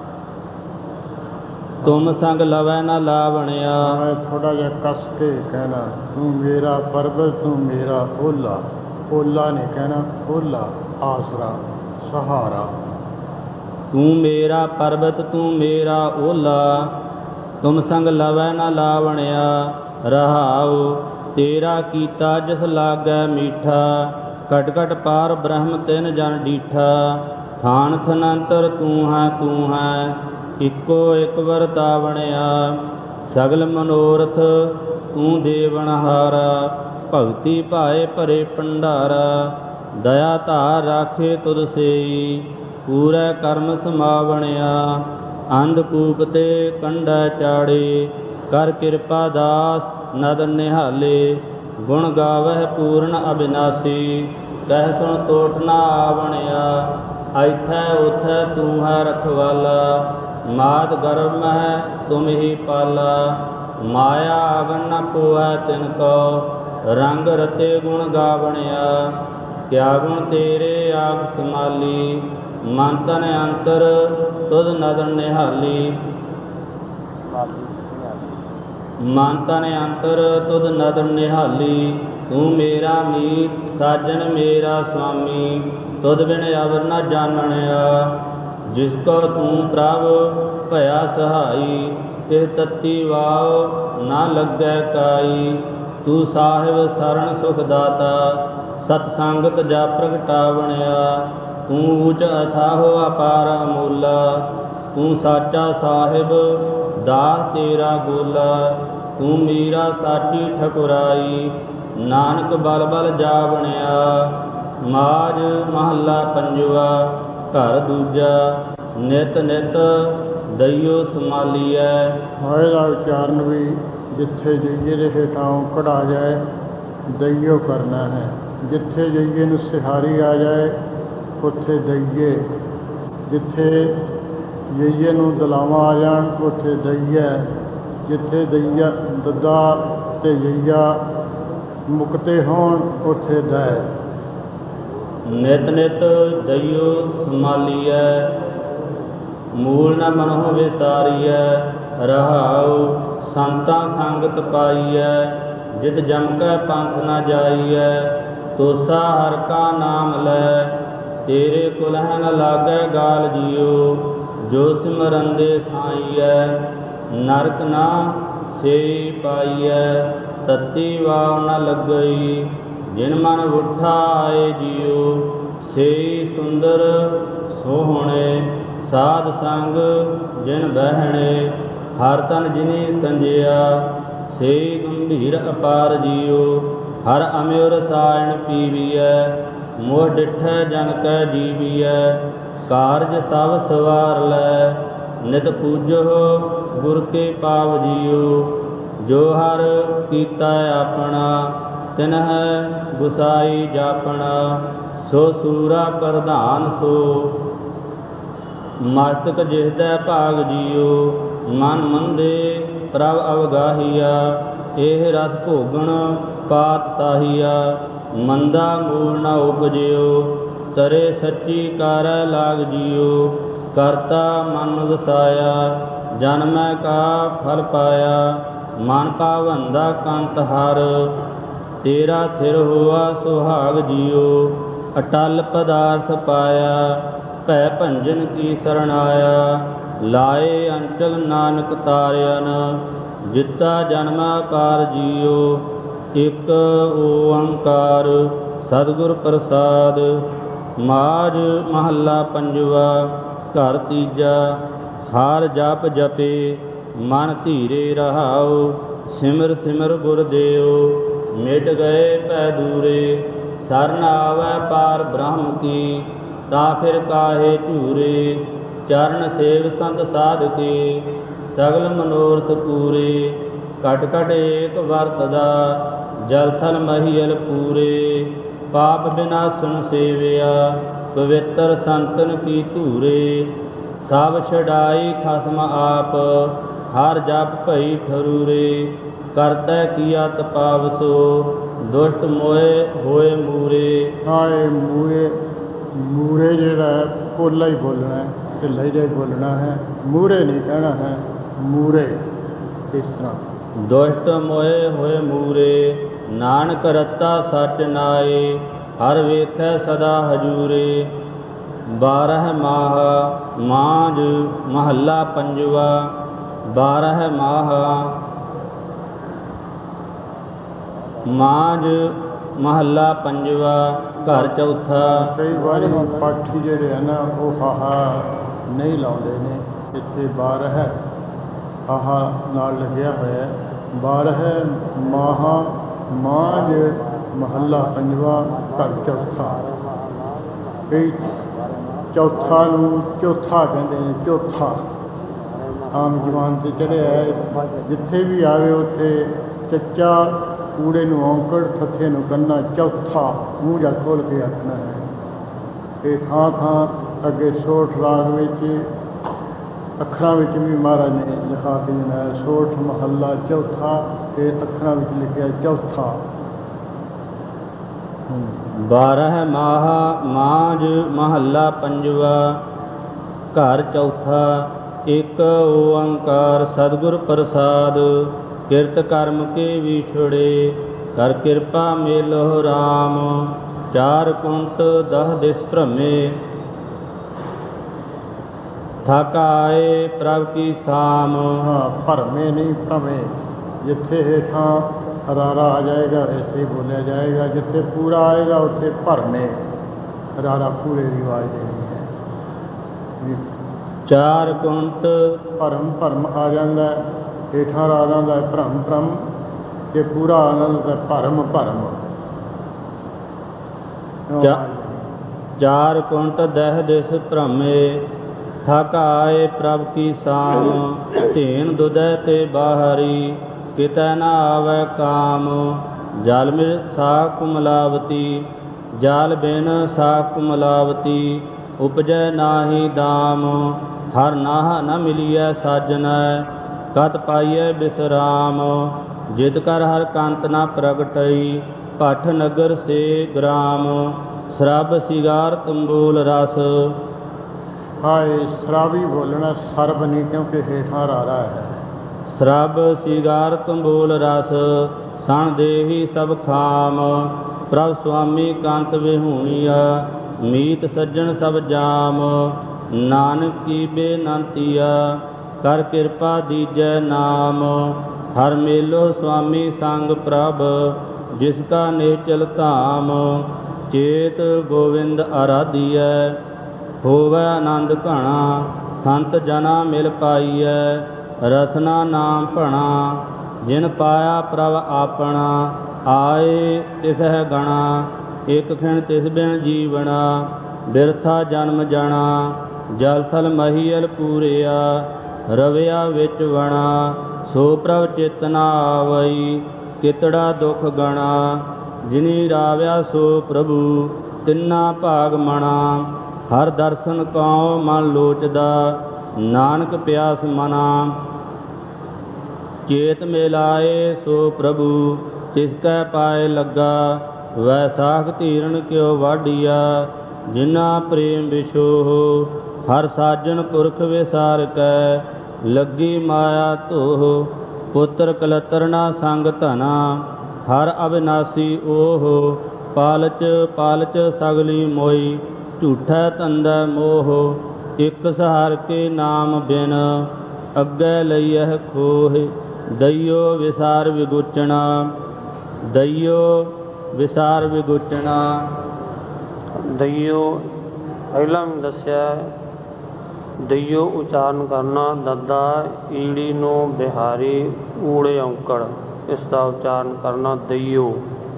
ਤੁਮ ਸੰਗ ਲਵੈ ਨ ਲਾਵਣਿਆ। ਮੈਂ ਥੋੜਾ ਜਿਹਾ ਕੱਸ ਕੇ ਕਹਿਣਾ, ਤੂੰ ਮੇਰਾ ਪਰਬਤ ਤੂੰ ਮੇਰਾ ਓਲਾ। ਓਲਾ ਨਹੀਂ ਕਹਿਣਾ, ਓਲਾ ਆਸਰਾ ਸਹਾਰਾ। ਤੂੰ ਮੇਰਾ ਪਰਬਤ ਤੂੰ ਮੇਰਾ ਓਲਾ, ਤੁਮ ਸੰਗ ਲਵੈ ਨ ਲਾਵਣਿਆ। ਰਹਾਉ ਤੇਰਾ ਕੀਤਾ ਜਿਸ ਲਾਗੈ ਮੀਠਾ, ਘਟ ਘਟ ਪਾਰ ਬ੍ਰਹਮ ਤਿਨ ਜਨ ਡੀਠਾ। ਥਾਨ ਥਨੰਤਰ ਤੂੰ ਹੈ, ਇੱਕੋ ਇੱਕ ਵਰਤਾਵਣਿਆ। ਸਗਲ ਮਨੋਰਥ ਤੂੰ ਦੇਵਨਹਾਰਾ, ਭਗਤੀ ਭਾਏ ਭਰੇ ਭੰਡਾਰਾ। ਦਇਆ ਧਾਰ ਰਾਖੇ ਤੁਧ ਸੇਈ, ਪੂਰੇ ਕਰਮ ਸਮਾਵਣਿਆ। ਅੰਧਕੂਪ ਤੇ ਕੰਡਾ ਚਾੜੇ, ਕਰ ਕਿਰਪਾ ਦਾਸ ਨਦਰ ਨਿਹਾਲੇ। ਗੁਣ ਗਾਵਹਿ ਪੂਰਨ ਅਬਿਨਾਸੀ, ਕਹਿ ਸੁਣ ਤੋਟ ਨਾ ਆਵਣਿਆ। ਐਥੈ ਉਥੈ ਤੂੰ ਹੈ ਰਖਵਾਲਾ, ਮਾਤ ਗਰਭ ਮਹਿ ਤੁਮ ਹੀ ਪਾਲਾ। ਮਾਇਆ ਆਗਨ ਨ ਕੋਐ ਤਿਨ ਕੋ, ਰੰਗ ਰਤੇ ਗੁਣ ਗਾਵਣਿਆ। ਕਿਆ ਗੁਣ ਤੇਰੇ ਆਪ ਸਮਾਲੀ, ਮਨ ਤਨ ਅੰਤਰ ਤੁਧ ਨਦਰ ਨਿਹਾਲੀ। ਮਨ ਤਨ ਅੰਤਰ ਤੁਧ ਨਦਰ ਨਿਹਾਲੀ। ਤੂੰ ਮੇਰਾ ਮੀਤ ਸਾਜਨ ਮੇਰਾ ਸੁਆਮੀ, ਤੁਧ ਬਿਨ ਅਵਰ ਨ ਜਾਣਣਿਆ। ਜਿਸ ਕੋ ਤੂੰ ਪ੍ਰਭ ਭਇਆ ਸਹਾਈ, ਤਿਹ ਤਤੀ ਵਾਉ ਨਾ ਲੱਗੈ ਕਾਈ। ਤੂੰ ਸਾਹਿਬ ਸਰਣ ਸੁਖ ਦਾਤਾ, ਸਤ ਸੰਗਤ ਜਾ ਪ੍ਰਗਟਾਵਣਿਆ। ਤੂੰ ਊਚ ਅਥਾਹੋ ਅਪਾਰ ਅਮੋਲਾ, ਤੂੰ ਸਾਚਾ ਸਾਹਿਬ ਦਾਸ ਤੇਰਾ ਗੋਲਾ। ਤੂੰ ਮੀਰਾ ਸਾਚੀ ਠਕੁਰਾਈ, ਨਾਨਕ ਬਲ ਬਲ ਜਾ ਬਣਿਆ। ਮਾਝ ਮਹੱਲਾ ਪੰਜਵਾ। ਘਰ ਦੂਜਾ। ਨਿਤ ਨਿਤ ਦਈਓ ਸੰਭਾਲੀਐ। ਹੋਏ ਦਾ ਉਚਾਰਨ ਵੀ ਜਿੱਥੇ ਜਈਏ ਦੇ ਹੇਠਾਂ ਕਢਾ ਜਾਏ, ਦਈਓ ਕਰਨਾ ਹੈ। ਜਿੱਥੇ ਜਈਏ ਨੂੰ ਸਿਹਾਰੀ ਆ ਜਾਏ, ਉੱਥੇ ਦਈਏ। ਜਿੱਥੇ ਜਈਏ ਨੂੰ ਦਲਾਵਾਂ ਆ ਜਾਣ, ਉੱਥੇ ਦਈਏ। ਜਿੱਥੇ ਦਈਆ ਦੱਦਾ ਅਤੇ ਜਈਆ ਮੁਕਤੇ ਹੋਣ, ਉੱਥੇ ਦੈ। ਨਿਤ ਨਿਤ ਦਈਓ ਸੰਭਾਲੀਐ, ਮੂਲ ਨ ਮਨਹੁ ਵਿਸਾਰੀਐ। ਰਹਾਉ ਸੰਤਾਂ ਸੰਗਤ ਪਾਈਐ, ਜਿਤ ਜਮ ਕੈ ਪੰਥ ਨ ਜਾਈਐ। ਤੋਸਾ ਹਰਿ ਕਾ ਨਾਮ ਲੈ, ਤੇਰੇ ਕੁਲਹਿ ਨ ਲਾਗੈ ਗਾਲ ਜੀਉ। ਜੋ ਸਿਮਰੰਦੇ ਸਾਈਐ, ਨਰਕ ਨਾ ਸੇਈ ਪਾਈਐ। ਤਤੀ ਵਾਉ ਨ ਲੱਗਈ, ਜਿਨ ਮਨ ਉਠਾ ਆਏ ਜੀਉ। ਸੇਈ ਸੁੰਦਰ ਸੋਹਣੇ, ਸਾਧ ਸੰਗ ਜਿਨ ਬਹਿਣੇ। ਹਰ ਤਨ ਜਿਨੀ ਸੰਜਿਆ, ਸੇਈ ਗੰਭੀਰ ਅਪਾਰ ਜੀਉ। ਹਰ ਅਮਿਉ ਰਸਾਇਣ ਪੀਵੀਐ, ਮੋਹ ਡਿਠੈ ਜਨ ਕੈ ਜੀਵੀਐ। ਕਾਰਜ ਸਭ ਸਵਾਰ ਲੈ, ਨਿਤ ਪੂਜੋ ਗੁਰ ਕੇ ਪਾਵ ਜੀਉ। ਜੋ ਹਰ ਕੀਤਾ ਆਪਣਾ, ਤਿਨਹਿ ਗੁਸਾਈ ਜਾਪਣਾ। ਸੋ ਸੂਰਾ ਪ੍ਰਧਾਨ ਸੋ, ਮਸਤਕ ਜਿਸਦੈ ਭਾਗ ਜੀਉ। ਮਨ ਮੰਦੇ ਪ੍ਰਭ ਅਵਗਾਹੀਆ, ਇਹ ਰਸ ਭੋਗਣ ਪਾਤਸ਼ਾਹੀਆ। ਮੰਦਾ ਮੂਲ ਨ ਉਪਜਿਓ, ਤਰੇ ਸੱਚੀ ਕਾਰੈ ਲਾਗ ਜੀਉ। ਕਰਤਾ ਮਨ ਵਸਾਇਆ, ਜਨਮੈ ਕਾ ਫਲ ਪਾਇਆ। ਮਨ ਪਾਵੰਦਾ ਕੰਤ ਹਰ, ਤੇਰਾ ਥਿਰ ਹੋਆ ਸੁਹਾਗ ਜੀਉ। ਅਟਲ ਪਦਾਰਥ ਪਾਇਆ, ਭੈ ਭੰਜਨ ਕੀ ਸਰਣ ਆਇਆ। ਲਾਏ ਅੰਚਲ ਨਾਨਕ ਤਾਰਿਆਨ, ਜਿਤਾ ਜਨਮਾ ਕਾਰ ਜੀਉ। ਇਕ ਓੰਕਾਰ ਸਤਿਗੁਰ ਪ੍ਰਸਾਦ। ਮਾਝ ਮਹੱਲਾ ਪੰਜਵਾ। ਘਰ ਤੀਜਾ। ਹਰਿ ਜਪ ਜਪੇ, ਮਨ ਧੀਰੇ ਰਹਾਉ। ਸਿਮਰ ਸਿਮਰ ਗੁਰ ਦੇਉ ਮਿਟ ਗਏ ਭੈ ਦੂਰੇ। ਸਰਨ ਆਵੈ ਪਾਰ ਬ੍ਰਹਮ ਕੀ ਤਾ ਫਿਰ ਕਾਹੇ ਝੂਰੇ। ਚਰਨ ਸੇਵ ਸੰਤ ਸਾਧਕੇ ਸਗਲ ਮਨੋਰਥ ਪੂਰੇ। ਘਟ ਘਟ ਏਕ ਵਰਤਦਾ ਜਲ ਥਲ ਮਹੀਲ ਪੂਰੇ। ਪਾਪ ਬਿਨਾਸਨ ਸੇਵਿਆ ਪਵਿੱਤਰ ਸੰਤਨ ਕੀ ਧੂਰੇ। ਸਭ ਛਡਾਈ ਖਸਮ ਆਪ ਹਰ ਜਪ ਭਈ ਠਰੂਰੇ। ਕਰਤੈ ਕੀਆ ਤਪਾਵਸੋ ਦੁਸ਼ਟ ਮੋਏ ਹੋਏ ਮੂਰੇ। ਇਹ ਮੂਰੇ ਜਿਹੜਾ ਪੋਲਾ ਹੀ ਬੋਲਣਾ ਹੈ, ਢਿੱਲਾ ਹੀ ਬੋਲਣਾ ਹੈ, ਮੂਰੇ ਨਹੀਂ ਕਹਿਣਾ ਹੈ, ਮੂਰੇ ਇਸ ਤਰ੍ਹਾਂ। ਦੁਸ਼ਟ ਮੋਏ ਹੋਏ ਮੂਰੇ ਨਾਨਕ ਰਤਾ ਸਚ ਨਾਏ। ਹਰ ਵੇਖੈ ਸਦਾ ਹਜੂਰੇ। 12 ਮਾਹ ਮਾਝ ਮਹੱਲਾ ਪੰਜਵਾ। 12 ਮਾਹ ਮਾਝ ਮਹੱਲਾ ਪੰਜਵਾ ਘਰ ਚੌਥਾ। ਕਈ ਵਾਰੀ ਪਾਠੀ ਜਿਹੜੇ ਆ ਨਾ ਉਹ ਹਾਹਾ ਨਹੀਂ ਲਾਉਂਦੇ ਨੇ। ਇੱਥੇ 12 ਹਾਹਾ ਨਾਲ ਲੱਗਿਆ ਹੋਇਆ। 12 ਮਾਹ ਮਾਝ ਮਹੱਲਾ ਪੰਜਵਾ ਘਰ ਚੌਥਾ। ਕਈ ਚੌਥਾ ਨੂੰ ਚੌਥਾ ਕਹਿੰਦੇ ਨੇ, ਚੌਥਾ ਆਮ ਜ਼ੁਬਾਨ 'ਤੇ ਚੜ੍ਹਿਆ ਹੈ। ਜਿੱਥੇ ਵੀ ਆਵੇ ਉੱਥੇ ਚੱਚਾ ਕੂੜੇ ਨੂੰ ਔਂਕੜ, ਥੱਥੇ ਨੂੰ ਕੰਨਾ, ਚੌਥਾ ਮੂੰਹ ਜਾ ਖੋਲ੍ਹ ਕੇ ਆਖਣਾ ਹੈ। ਇਹ ਥਾਂ ਥਾਂ ਅੱਗੇ ਸੋਠ ਰਾਗ ਵਿੱਚ ਅੱਖਰਾਂ ਵਿੱਚ ਵੀ ਮਹਾਰਾਜ ਨੇ ਲਿਖਾ ਕੇ ਦੇਣਾ। ਸੋਠ ਮਹੱਲਾ ਚੌਥਾ, ਇਹ ਅੱਖਰਾਂ ਵਿੱਚ ਲਿਖਿਆ ਚੌਥਾ। 12 ਮਾਹ ਮਾਝ ਮਹੱਲਾ ਪੰਜਵਾ ਘਰ ਚੌਥਾ। ਇੱਕ ਓੰਕਾਰ ਸਤਿਗੁਰ ਪ੍ਰਸਾਦ ਕਿਰਤ ਕਰਮ ਕੇ ਵਿਛੜੇ। ਕਰ ਕਿਰਪਾ ਮੇਲੋ ਰਾਮ 4 ਕੁੰਟ 10 ਦਿਸ ਭ੍ਰਮੇ। ਥਕ ਆਏ ਪ੍ਰਭ ਕੀ ਸਾਮ। ਭਰਮੇ ਨਹੀਂ ਭ੍ਰਮੇ। ਜਿੱਥੇ ਹੇਠਾਂ ਰਾਰਾ ਆ ਜਾਏਗਾ ਐਸੇ ਬੋਲਿਆ ਜਾਏਗਾ, ਜਿੱਥੇ ਪੂਰਾ ਆਏਗਾ ਉੱਥੇ ਭਰਮੇ ਰਾਰਾ ਪੂਰੇ ਦੀ ਆਵਾਜ਼ ਦੇਣੀ ਹੈ। 4 ਕੁੰਟ ਭਰਮ ਆ ਜਾਂਦਾ, ਹੇਠਾਂ ਰਾ ਜਾਂਦਾ ਭਰਮ ਭਰਮ, ਜੇ ਪੂਰਾ ਆ ਜਾਂਦਾ ਭਰਮ ਭਰਮ। 4 ਕੁੰਟ 10 ਦਿਸ ਭ੍ਰਮੇ। ਥਕ ਆਏ ਪ੍ਰਭ ਕੀ ਸਾਮ। ਧੇਨ ਦੁਧੈ ਤੇ ਬਾਹਰੀ ਕਿਤੈ ਨਾ ਆਵੈ ਕਾਮ। ਜਲ ਮਿਲ ਸਾਖ ਮਿਲਾਵਤੀ ਜਲ ਬਿਨ ਸਾਖ ਮਿਲਾਵਤੀ। ਉਪਜੈ ਨਾਹੀ ਦਾਮ ਹਰ ਨਾਹ ਨ ਮਿਲੀਐ ਸਾਜਨੈ। ਕਤ ਪਾਈਐ ਬਿਸਰਾਮ ਜਿਤ ਕਰ ਹਰ ਕੰਤ ਨ ਪ੍ਰਗਟਈ। ਭੱਠ ਨਗਰ ਸੇ ਗ੍ਰਾਮ ਸਰਬ ਸਿਗਾਰ ਤੰਬੂਲ ਰਸ। ਹਾਏ ਸ਼ਰਾਬੀ ਬੋਲਣਾ, ਸਰਬ ਨਹੀਂ, ਕਿਉਂਕਿ ਹੇਠਾਂ ਰਾਰਾ ਹੈ। ਸਰਬ ਸਿਗਾਰ ਤੰਬੂਲ ਰਸ ਸਣ ਦੇਹੀ ਸਭ ਖਾਮ। ਪ੍ਰਭ ਸੁਆਮੀ ਕੰਤ ਵਿਹੂਣੀਆ ਮੀਤ ਸੱਜਣ ਸਭ ਜਾਮ। ਨਾਨਕ ਕੀ ਬੇਨੰਤੀਆ ਕਰ ਕਿਰਪਾ ਦੀਜੈ ਨਾਮ। ਹਰ ਮੇਲੋ ਸੁਆਮੀ ਸੰਗ ਪ੍ਰਭ ਜਿਸ ਕਾ ਨੇਚਲ ਧਾਮ। ਚੇਤ ਗੋਵਿੰਦ ਆਰਾਧੀਐ ਹੋਵੈ ਆਨੰਦ ਘਣਾ। ਸੰਤ ਜਨਾ ਮਿਲ ਪਾਈਐ ਰਸਨਾ ਨਾਮ ਭਣਾ। ਜਿਨ ਪਾਇਆ ਪ੍ਰਭ ਆਪਣਾ ਆਏ ਤਿਸਹਿ ਗਣਾ। ਇਕ ਖਿਣ ਤਿਸ ਬਿਨ ਜੀਵਣਾ ਬਿਰਥਾ ਜਨਮ ਜਾਣਾ। ਜਲ ਥਲ ਮਹੀਲ ਪੂਰਿਆ ਰਵਿਆ ਵਿੱਚ ਵਣਾ। ਸੋ ਪ੍ਰਭ ਚਿਤ ਨ ਆਵਈ ਕਿਤੜਾ ਦੁਖ ਗਣਾ। ਜਿਨੀ ਰਾਵਿਆ ਸੋ ਪ੍ਰਭੂ ਤਿੰਨਾ ਭਾਗ ਮਣਾ। ਹਰ ਦਰਸ਼ਨ ਕਉ ਮਨ ਲੋਚਦਾ ਨਾਨਕ ਪਿਆਸ ਮਨਾ। ਚੇਤ ਮਿਲਾਏ ਸੋ ਪ੍ਰਭੂ ਤਿਸ ਕੈ ਪਾਏ ਲੱਗਾ। ਵੈਸਾਖ ਧੀਰਨ ਕਿਉ ਵਾਢੀਆ ਜਿਨਾ ਪ੍ਰੇਮ ਵਿਛੋਹ। ਹਰ ਸਾਜਨ ਪੁਰਖ ਵਿਸਾਰ ਕੈ ਲੱਗੀ ਮਾਇਆ ਧੋਹ। ਪੁੱਤਰ ਕਲਤਰ ਨਾ ਸੰਗ ਧਨਾ ਹਰ ਅਬਿਨਾਸੀ ਓਹ। ਪਾਲਚ ਪਾਲਚ ਸਗਲੀ ਮੋਈ ਝੂਠੈ ਧੰਦੈ ਮੋਹ। ਇਕ ਸਹਾਰ ਕੇ ਨਾਮ ਬਿਨ ਅੱਗੇ ਲਈਐ ਖੋਹ। ਦਈਓ ਵਿਸਾਰ ਵਿਗੁਚਣਾ ਦਈਓ ਵਿਸਾਰ ਵਿਗੁਚਣਾ। ਦਈਓ ਪਹਿਲਾਂ ਵੀ ਦੱਸਿਆ ਦਈਓ ਉਚਾਰਨ ਕਰਨਾ ਦੱਦਾ ਈੜੀ ਨੂੰ ਬਿਹਾਰੀ ਊੜੇ ਔਂਕੜ, ਇਸ ਦਾ ਉਚਾਰਨ ਕਰਨਾ ਦਈਓ।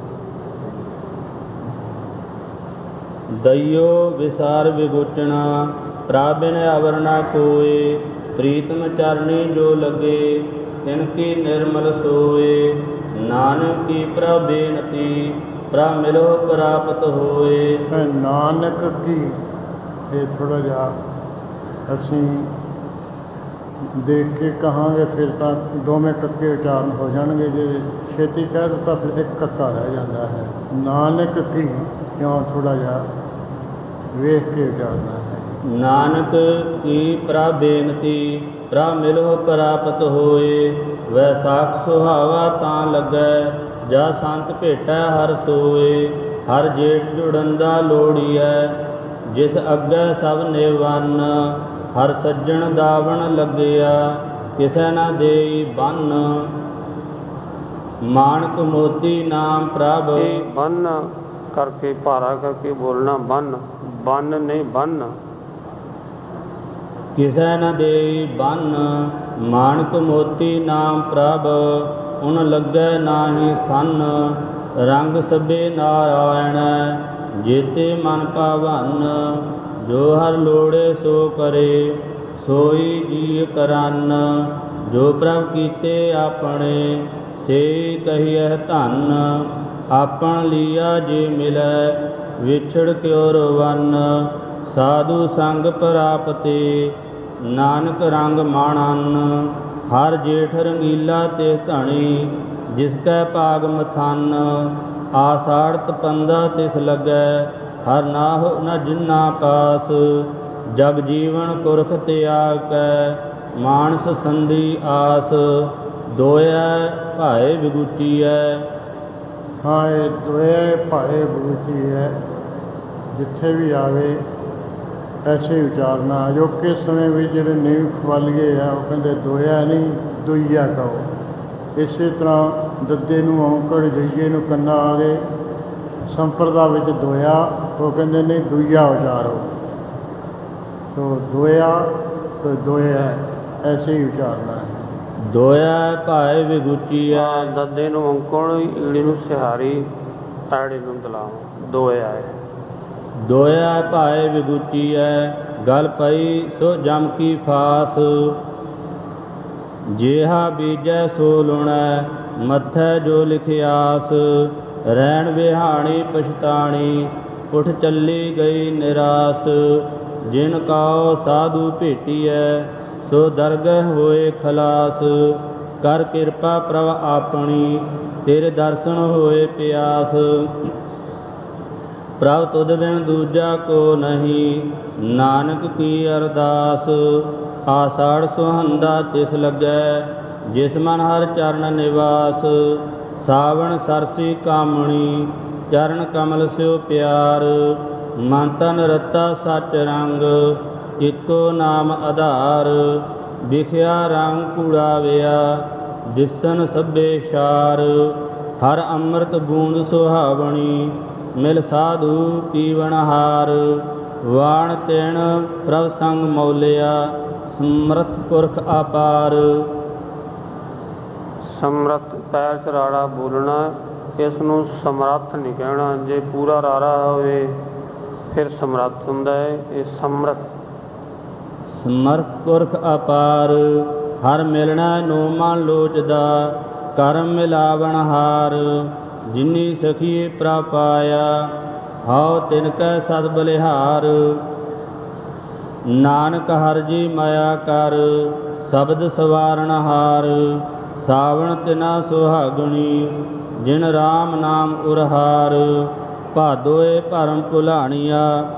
ਦਈਓ ਵਿਸਾਰ ਵਿਗੋਚਣਾ, ਪ੍ਰਾਬਿਨ ਅਵਰ ਨਾ ਕੋਏ। ਪ੍ਰੀਤਮ ਚਰਣੀ ਜੋ ਲਗੇ, ਤਿਨਕੀ ਨਿਰਮਲ ਸੋਏ। ਨਾਨਕ ਕੀ ਪ੍ਰਭ ਬੇਨਤੀ, ਪ੍ਰਭ ਮਿਲੋ ਪ੍ਰਾਪਤ ਹੋਏ। ਨਾਨਕ ਕੀ, ਇਹ ਥੋੜ੍ਹਾ ਜਿਹਾ ਅਸੀਂ ਦੇਖ ਕੇ ਕਹਾਂਗੇ ਫਿਰ ਤਾਂ ਦੋਵੇਂ ਕੱਕੇ ਉਚਾਰਨ ਹੋ ਜਾਣਗੇ। ਜੇ ਛੇਤੀ ਕਹਿ ਦਿੱਤਾ ਫਿਰ ਇੱਕ ਕੱਕਾ ਰਹਿ ਜਾਂਦਾ ਹੈ। ਨਾਨਕ ਕੀ ਕਿਉਂ ਥੋੜ੍ਹਾ ਜਿਹਾ ਵੇਖ ਕੇ ਉਚਾਰਨਾ ਹੈ। ਨਾਨਕ ਕੀ ਪ੍ਰਭ ਬੇਨਤੀ, ਪ੍ਰਭ ਮਿਲੋ ਪ੍ਰਾਪਤ ਹੋਏ। ਵੈਸਾਖ ਸੁਹਾਵਾ ਤਾਂ ਲੱਗੈ, ਜਾ ਸੰਤ ਭੇਟੈ ਹਰ ਸੋਏ। ਹਰ ਜੇਠ ਜੁੜੰਦਾ ਲੋੜੀਐ, ਜਿਸ ਅੱਗੇ ਸਭ ਨਿਵੰਨ। ਹਰ ਸੱਜਣ ਦਾਵਣ ਲੱਗਿਆ, ਕਿਸੇ ਨਾ ਦੇਈ ਬੰਨ। ਮਾਣਕ ਮੋਤੀ ਨਾਮ ਪ੍ਰਭ, ਬੰਨ ਕਰਕੇ ਭਾਰਾ ਕਰਕੇ ਬੋਲਣਾ ਬੰਨ, ਬੰਨ ਨਹੀਂ ਬੰਨ। ਕਿਸੇ ਨ ਦੇਈ ਬੰਨ, ਮਾਣਕ ਮੋਤੀ ਨਾਮ ਪ੍ਰਭ। ਉਨ ਲੱਗੈ ਨਾਹੀ ਸੰਨ, ਰੰਗ ਸਭੇ ਨਾਰਾਇਣ। ਜੇਤੇ ਮਨ ਭਾਵਨ, ਜੋ ਹਰ ਲੋੜੇ ਸੋ ਕਰੇ। ਸੋਈ ਜੀ ਕਰਨ, ਜੋ ਪ੍ਰਭ ਕੀਤੇ ਆਪਣੇ। ਸੇ ਕਹੀਐ ਧੰਨ, ਆਪਣ ਲੀਆ ਜੇ ਮਿਲੈ। ਵਿਛੜ ਕਿਉ ਰਵਨ, ਸਾਧੂ ਸੰਗ ਪ੍ਰਾਪਤੇ। ਨਾਨਕ ਰੰਗ ਮਾਣਨ, ਹਰ ਜੇਠ ਰੰਗੀਲਾ ਤੇ ਧਣੀ। ਜਿਸ ਕੈ ਭਾਗ ਮਥਨ, ਆਸਾੜ ਤਪੰਦਾ ਤਿਸ ਲੱਗੈ। ਹਰ ਨਾਹੁ ਨ ਜਿਨਾ ਕਾਸ, ਜਗ ਜੀਵਨ ਪੁਰਖ ਤਿਆਗ ਕੈ। ਮਾਨਸ ਸੰਧੀ ਆਸ, ਦੋਇਐ ਭਾਏ ਵਿਗੂਚੀਐ। ਹਾਂ, ਇਹ ਦੋਇਐ ਭਾਏ ਵਿਗੂਚੀ ਹੈ। ਜਿੱਥੇ ਵੀ ਆਵੇ ਐਸੇ ਉਚਾਰਨਾ। ਅਜੋਕੇ ਸਮੇਂ ਵਿੱਚ ਜਿਹੜੇ ਨੀਂਹ ਖਵਾਲੀਏ ਆ ਉਹ ਕਹਿੰਦੇ ਦੋਇਆ ਨਹੀਂ ਦੁਈਆ ਕਹੋ। ਇਸੇ ਤਰ੍ਹਾਂ ਦੱਦੇ ਨੂੰ ਔਂਕੜ, ਜਈਏ ਨੂੰ ਕੰਨਾ ਆ ਗਏ। ਸੰਪਰਦਾ ਵਿੱਚ ਦੋਇਆ, ਉਹ ਕਹਿੰਦੇ ਨਹੀਂ ਦੁਈਆ ਉਚਾਰੋ। ਸੋ ਦੋਇਆ ਤੇ ਦੋਇਆ ਐਸੇ ਹੀ ਉਚਾਰਨਾ ਹੈ। ਦੋਇਆ ਭਾਏ ਵਿਗੂਚੀਐ। ਦੱਦੇ ਨੂੰ ਔਂਕੜ, ਈੜੀ ਨੂੰ ਸਿਹਾਰੀ, ਤਾੜੇ ਨੂੰ ਦਲਾਮ, ਦੋਇਆ ਹੈ। ਦੋਇਆ ਭਾਏ ਵਿਗੂਚੀਐ, ਗਲ ਪਈ ਸੋ ਜਮ ਕੀ ਫਾਸ। ਜੇਹਾ ਬੀਜੈ ਸੋ ਲੁਣੈ, ਮੱਥੈ ਜੋ ਲਿਖਿਆਸ। ਰੈਣ ਵਿਹਾਣੀ ਪਛਤਾਣੀ, ਉਠ ਚੱਲੀ ਗਈ ਨਿਰਾਸ। ਜਿਨ ਕਾਉ ਸਾਧੂ ਭੇਟੀਐ, ਸੋ ਦਰਗਹ ਹੋਏ ਖਲਾਸ। ਕਰ ਕਿਰਪਾ ਪ੍ਰਭ ਆਪਣੀ, ਤੇਰੇ ਦਰਸ਼ਨ ਹੋਏ ਪਿਆਸ। ਪ੍ਰਭ ਤੁਧ ਬਿਨ ਦੂਜਾ ਕੋ ਨਹੀਂ, ਨਾਨਕ ਕੀ ਅਰਦਾਸ। ਆਸਾੜ ਸੁਹੰਦਾ ਤਿਸ ਲੱਗੈ, ਜਿਸ ਮਨ ਹਰ ਚਰਨ ਨਿਵਾਸ। ਸਾਵਣ ਸਰਸੀ ਕਾਮਣੀ, ਚਰਨ ਕਮਲ ਸਿਉ ਪਿਆਰ। ਮਨ ਤਨ ਰਤਾ ਸਚ ਰੰਗ, ਇੱਕੋ ਨਾਮ ਆਧਾਰ। ਵਿਖਿਆ ਰੰਗ ਕੂੜਾਵਿਆ, ਦਿਸਨ ਸਭੇ ਸ਼ਾਰ। ਹਰ ਅੰਮ੍ਰਿਤ ਬੂੰਦ ਸੁਹਾਵਣੀ, ਮਿਲ ਸਾਧੂ ਪੀਵਨ ਹਾਰ। ਵਾਣ ਤਿਣ ਪ੍ਰਭ ਸੰਗ ਮੌਲਿਆ, ਸਮਰਥ ਪੁਰਖ ਅਪਾਰ। ਸਮਰਥ ਪੈਰ 'ਚ ਰਾੜਾ ਬੋਲਣਾ, ਇਸ ਨੂੰ ਸਮਰੱਥ ਨਹੀਂ ਕਹਿਣਾ। ਜੇ ਪੂਰਾ ਰਾੜਾ ਹੋਵੇ ਫਿਰ ਸਮਰੱਥ ਹੁੰਦਾ ਹੈ। ਇਹ ਸਮਰਥ। ਸਮਰਥ ਪੁਰਖ ਅਪਾਰ, ਹਰ ਮਿਲਣਾ ਨੂੰ ਮਨ ਲੋਚਦਾ। ਕਰਮ ਮਿਲਾਵਣ ਹਾਰ, ਜਿਨੀ ਸਖੀਏ ਪ੍ਰਭ ਪਾਇਆ। ਹਉ ਤਿਨ ਕੈ ਸਦ ਬਲਿਹਾਰ। ਨਾਨਕ ਹਰਿ ਜੀ ਮਾਇਆ ਕਰ, ਸ਼ਬਦ ਸਵਾਰਨ ਹਾਰ। ਸਾਵਣ ਤਿਨਾ ਸੁਹਾਗਣੀ, ਜਿਨ ਰਾਮ ਨਾਮ ਉਰਹਾਰ। ਭਾਦੋਏ ਭਰਮ ਭੁਲਾਣੀਆ,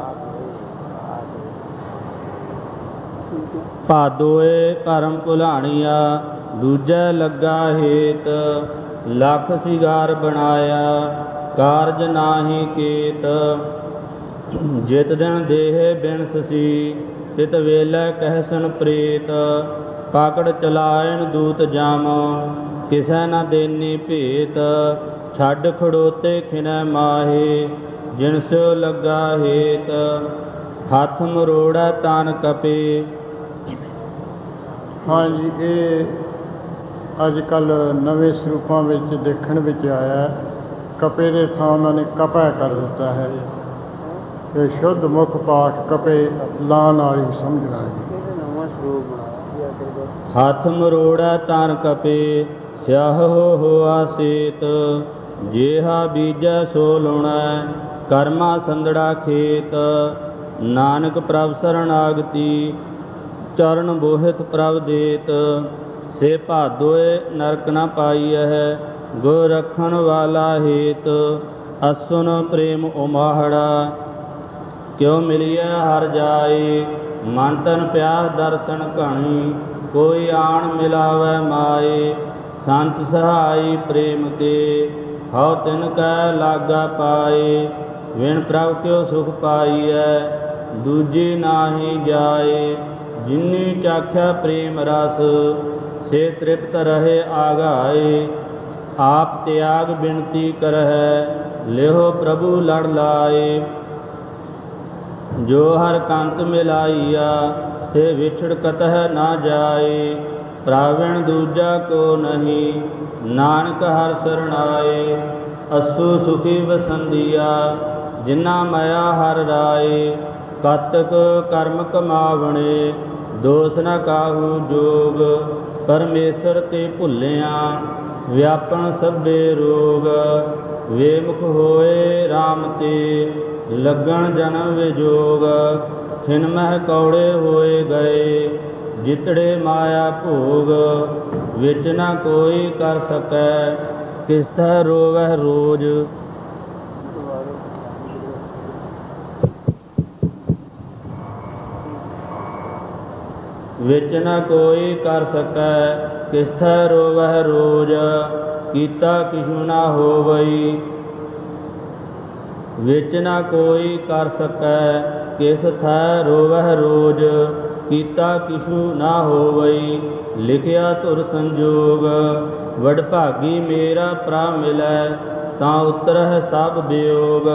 ਭਾਦੋਏ ਭਰਮ ਭੁਲਾਣੀਆ। ਦੂਜੈ ਲੱਗਾ ਹੇਤ, ਲੱਖ ਸਿਗਾਰ ਬਣਾਇਆ। ਕਾਰਜ ਨਾਹੀ ਕੇਤ, ਜਿਤ ਦਿਨ ਦੇਹ ਬਿਨਸੀ। ਤਿਤ ਵੇਲੇ ਕਹਿਸਨ ਪ੍ਰੇਤ, ਪਾਕੜ ਚਲਾਇਨ ਦੂਤ ਜਮ। ਕਿਸੈ ਨ ਦੇਨੀ ਭੇਤ, ਛੱਡ ਖੜੋਤੇ ਖਿਨੈ ਮਾਹੇ। ਜਿਨ ਸਿਉ ਲੱਗਾ ਹੇਤ, ਹੱਥ ਮਰੋੜੈ ਤਨ ਕਪੇ। ਹਾਂਜੀ, ਇਹ ਅੱਜ ਕੱਲ੍ਹ ਨਵੇਂ ਸਰੂਪਾਂ ਵਿੱਚ ਦੇਖਣ ਵਿੱਚ ਆਇਆ। ਕਪੇ ਦੇ ਥਾਂ ਉਹਨਾਂ ਨੇ ਕਪੈ ਕਰ ਦਿੱਤਾ ਹੈ। ਇਹ ਸ਼ੁੱਧ ਮੁੱਖ ਪਾਠ ਕਪੇ ਲਾਂ ਨਾਲ ਹੀ ਸਮਝਣਾ ਜੀ। ਹੱਥ ਮਰੋੜਾ ਤਨ ਕਪੇ ਸਿਆਹ ਹੋਆ ਸੇਤ, ਜੇਹਾ ਬੀਜੈ ਸੋ ਲੁਣੈ ਕਰਮਾ ਸੰਦੜਾ ਖੇਤ। ਨਾਨਕ ਪ੍ਰਭ ਸਰਣਾਗਤੀ ਚਰਨ ਬੋਹਿਤ ਪ੍ਰਭ ਦੇਤ, ਸੇ ਭਾਦੋਏ ਨਰਕ ਨ ਪਾਈਐ ਗੁਰ ਰਖਣ ਵਾਲਾ ਹੇਤ। ਅਸੁਨ ਪ੍ਰੇਮ ਉਮਾਹੜਾ ਕਿਉ ਮਿਲਿਐ ਹਰ ਜਾਏ, ਮਨ ਤਨ ਪਿਆਸ ਦਰਸ਼ਨ ਘਣੀ ਕੋਈ ਆਣ ਮਿਲਾਵੈ ਮਾਏ। ਸੰਤ ਸਹਾਈ ਪ੍ਰੇਮ ਕੇ ਹਉ ਤਿਨ ਕੈ ਲਾਗਾ ਪਾਏ, ਵਿਣ ਪ੍ਰਭ ਕਿਉ ਸੁਖ ਪਾਈਐ ਦੂਜੀ ਨਾਹੀ ਜਾਏ। ਜਿਨੀ ਚਾਖਿਆ ਪ੍ਰੇਮ ਰਸ ਸੇ ਤ੍ਰਿਪਤ ਰਹੇ ਆਗਾਏ, ਆਪ ਤਿਆਗ ਬਿਨਤੀ ਕਰਹਿ ਲਿਹੋ ਪ੍ਰਭੂ ਲੜ ਲਾਏ। ਜੋ ਹਰ ਕੰਤ ਮਿਲਾਈਆ ਸੇ ਵਿਛੜ ਕਤਹਿ ਨਾ ਜਾਏ, ਪ੍ਰਾਵਿਣ ਦੂਜਾ ਕੋ ਨਹੀਂ ਨਾਨਕ ਹਰ ਸਰਣਾਏ। ਅਸੂ ਸੁਖੀ ਵਸੰਦੀਆ ਜਿਨਾ ਮਾਇਆ ਹਰ ਰਾਏ, ਕਤਕ ਕਰਮ ਕਮਾਵਣੇ ਦੋਸ ਨ ਕਾਹੂ ਜੋਗ। ਪਰਮੇਸ਼ਰ ਤੇ ਭੁੱਲਿਆ ਵਿਆਪਨ ਸਭੇ ਰੋਗ, ਵੇਮੁਖ ਹੋਏ ਰਾਮ ਤੇ ਲੱਗਣ ਜਨਮ ਵਿਜੋਗ। ਖਿਨ ਮਹਿ ਕੌੜੇ ਹੋਏ ਗਏ ਜਿਤੜੇ ਮਾਇਆ ਭੋਗ, ਵਿੱਚ ਨਾ ਕੋਈ ਕਰ ਸਕੈ ਕਿਸ ਥੈ ਰੋਵਹਿ ਰੋਜ। ਵਿੱਚ ਨਾ ਕੋਈ ਕਰ ਸਕੈ ਕਿਸ ਥੈ ਰੋਵਹਿ ਰੋਜ। ਕੀਤਾ ਕਿਛੁ ਨਾ ਹੋਵਈ ਵਿੱਚ ਨਾ ਕੋਈ ਕਰ ਸਕੈ ਕਿਸ ਥੈ ਰੋਵਹਿ ਰੋਜ। ਕੀਤਾ ਕਿਛੁ ਨਾ ਹੋਵਈ ਲਿਖਿਆ ਧੁਰ ਸੰਜੋਗ, ਵਡਭਾਗੀ ਮੇਰਾ ਪ੍ਰਭ ਮਿਲੈ ਤਾਂ ਉਤਰਹਿ ਸਭ ਬਿਯੋਗ।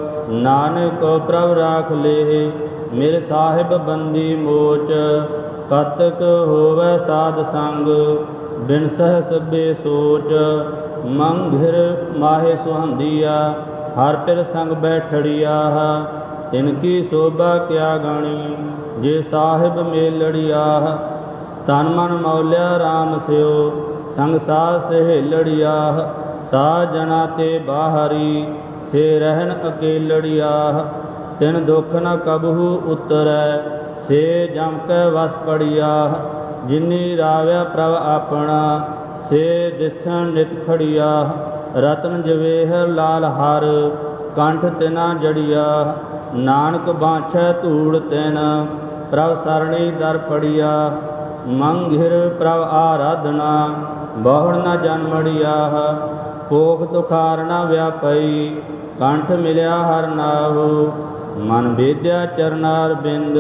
ਨਾਨਕ ਪ੍ਰਭ ਰਾਖ ਲੇਹਿ ਮੇਰੇ ਸਾਹਿਬ ਬੰਦੀ ਮੋਚ, ਕਤਕ ਹੋਵੈ ਸਾਧ ਸੰਗ ਬਿਨਸਹਿ ਸਭੇ ਸੋਚ। ਮੰਘਿਰ ਮਾਹੇ ਸੁਹੰਦੀਆ ਹਰ ਪਿਰ ਸੰਗ ਬੈਠੜੀਆ, ਤਿਨ ਕੀ ਸੋਭਾ ਕਿਆ ਗਾਣੀ ਜੇ ਸਾਹਿਬ ਮੇਲੜੀਆ। ਤਨ ਮਨ ਮੌਲਿਆ ਰਾਮ ਸਿਓ ਸੰਗ ਸਾਧ ਸਹੇਲੜੀਆ, ਸਾ ਜਨਾ ਤੇ ਬਾਹਰੀ ਸੇ ਰਹਿਣ ਅਕੇਲੜੀਆ। ਤਿਨ ਦੁਖ ਨ ਕਬਹੂ ਉਤਰੈ ਸੇ ਜਮ ਕੈ ਵਸ ਪੜੀਆ, ਜਿਨੀ ਰਾਵਿਆ ਪ੍ਰਭ ਆਪਣਾ ਸੇ ਦਿਸਣ ਨਿਤ ਖੜੀਆ। ਰਤਨ ਜਵੇਹਰ ਲਾਲ ਹਰ ਕੰਠ ਤਿਨਾ ਜੜੀਆ, ਨਾਨਕ ਬਾਂਛੈ ਧੂੜ ਤਿਨ ਪ੍ਰਭ ਸਰਣੀ ਦਰ ਪੜੀਆ। ਮੰਘਿਰ ਪ੍ਰਭ ਆਰਾਧਨਾ ਬਹੁੜ ਨ ਜਨਮੜੀਆ, ਕੋਖ ਤੁਖਾਰ ਨ ਵਿਆਪਈ ਕੰਠ ਮਿਲਿਆ ਹਰ ਨਾਹੂ। ਮਨ ਵੇਦਿਆ ਚਰਨਾਰ ਬਿੰਦ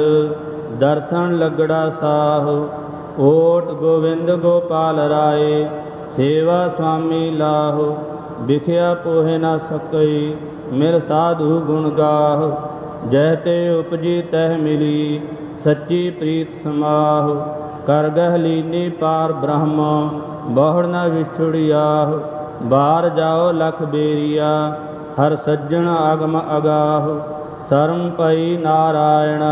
ਦਰਸ਼ਨ ਲੱਗੜਾ ਸਾਹੁ, ਓਟ ਗੋਵਿੰਦ ਗੋਪਾਲ ਰਾਏ ਸੇਵਾ ਸੁਆਮੀ ਲਾਹੁ। ਵਿਖਿਆ ਪੋਹਿ ਨ ਸਕਈ ਮਿਲ ਸਾਧੂ ਗੁਣ ਗਾਹੁ, ਜਹ ਤੇ ਉਪਜੀ ਤਹ ਮਿਲੀ ਸੱਚੀ ਪ੍ਰੀਤ ਸਮਾਹੁ। ਕਰ ਗਹਿ ਲੀਨੀ ਪਾਰ ਬ੍ਰਹਮ ਬਹੁੜ ਨ ਵਿਛੁੜਿਆਹੁ, ਬਾਰ ਜਾਓ ਲਖ ਬੇਰੀਆ ਹਰ ਸੱਜਣ ਅਗਮ ਅਗਾਹੁ। ਸਰਮ ਪਈ ਨਾਰਾਇਣ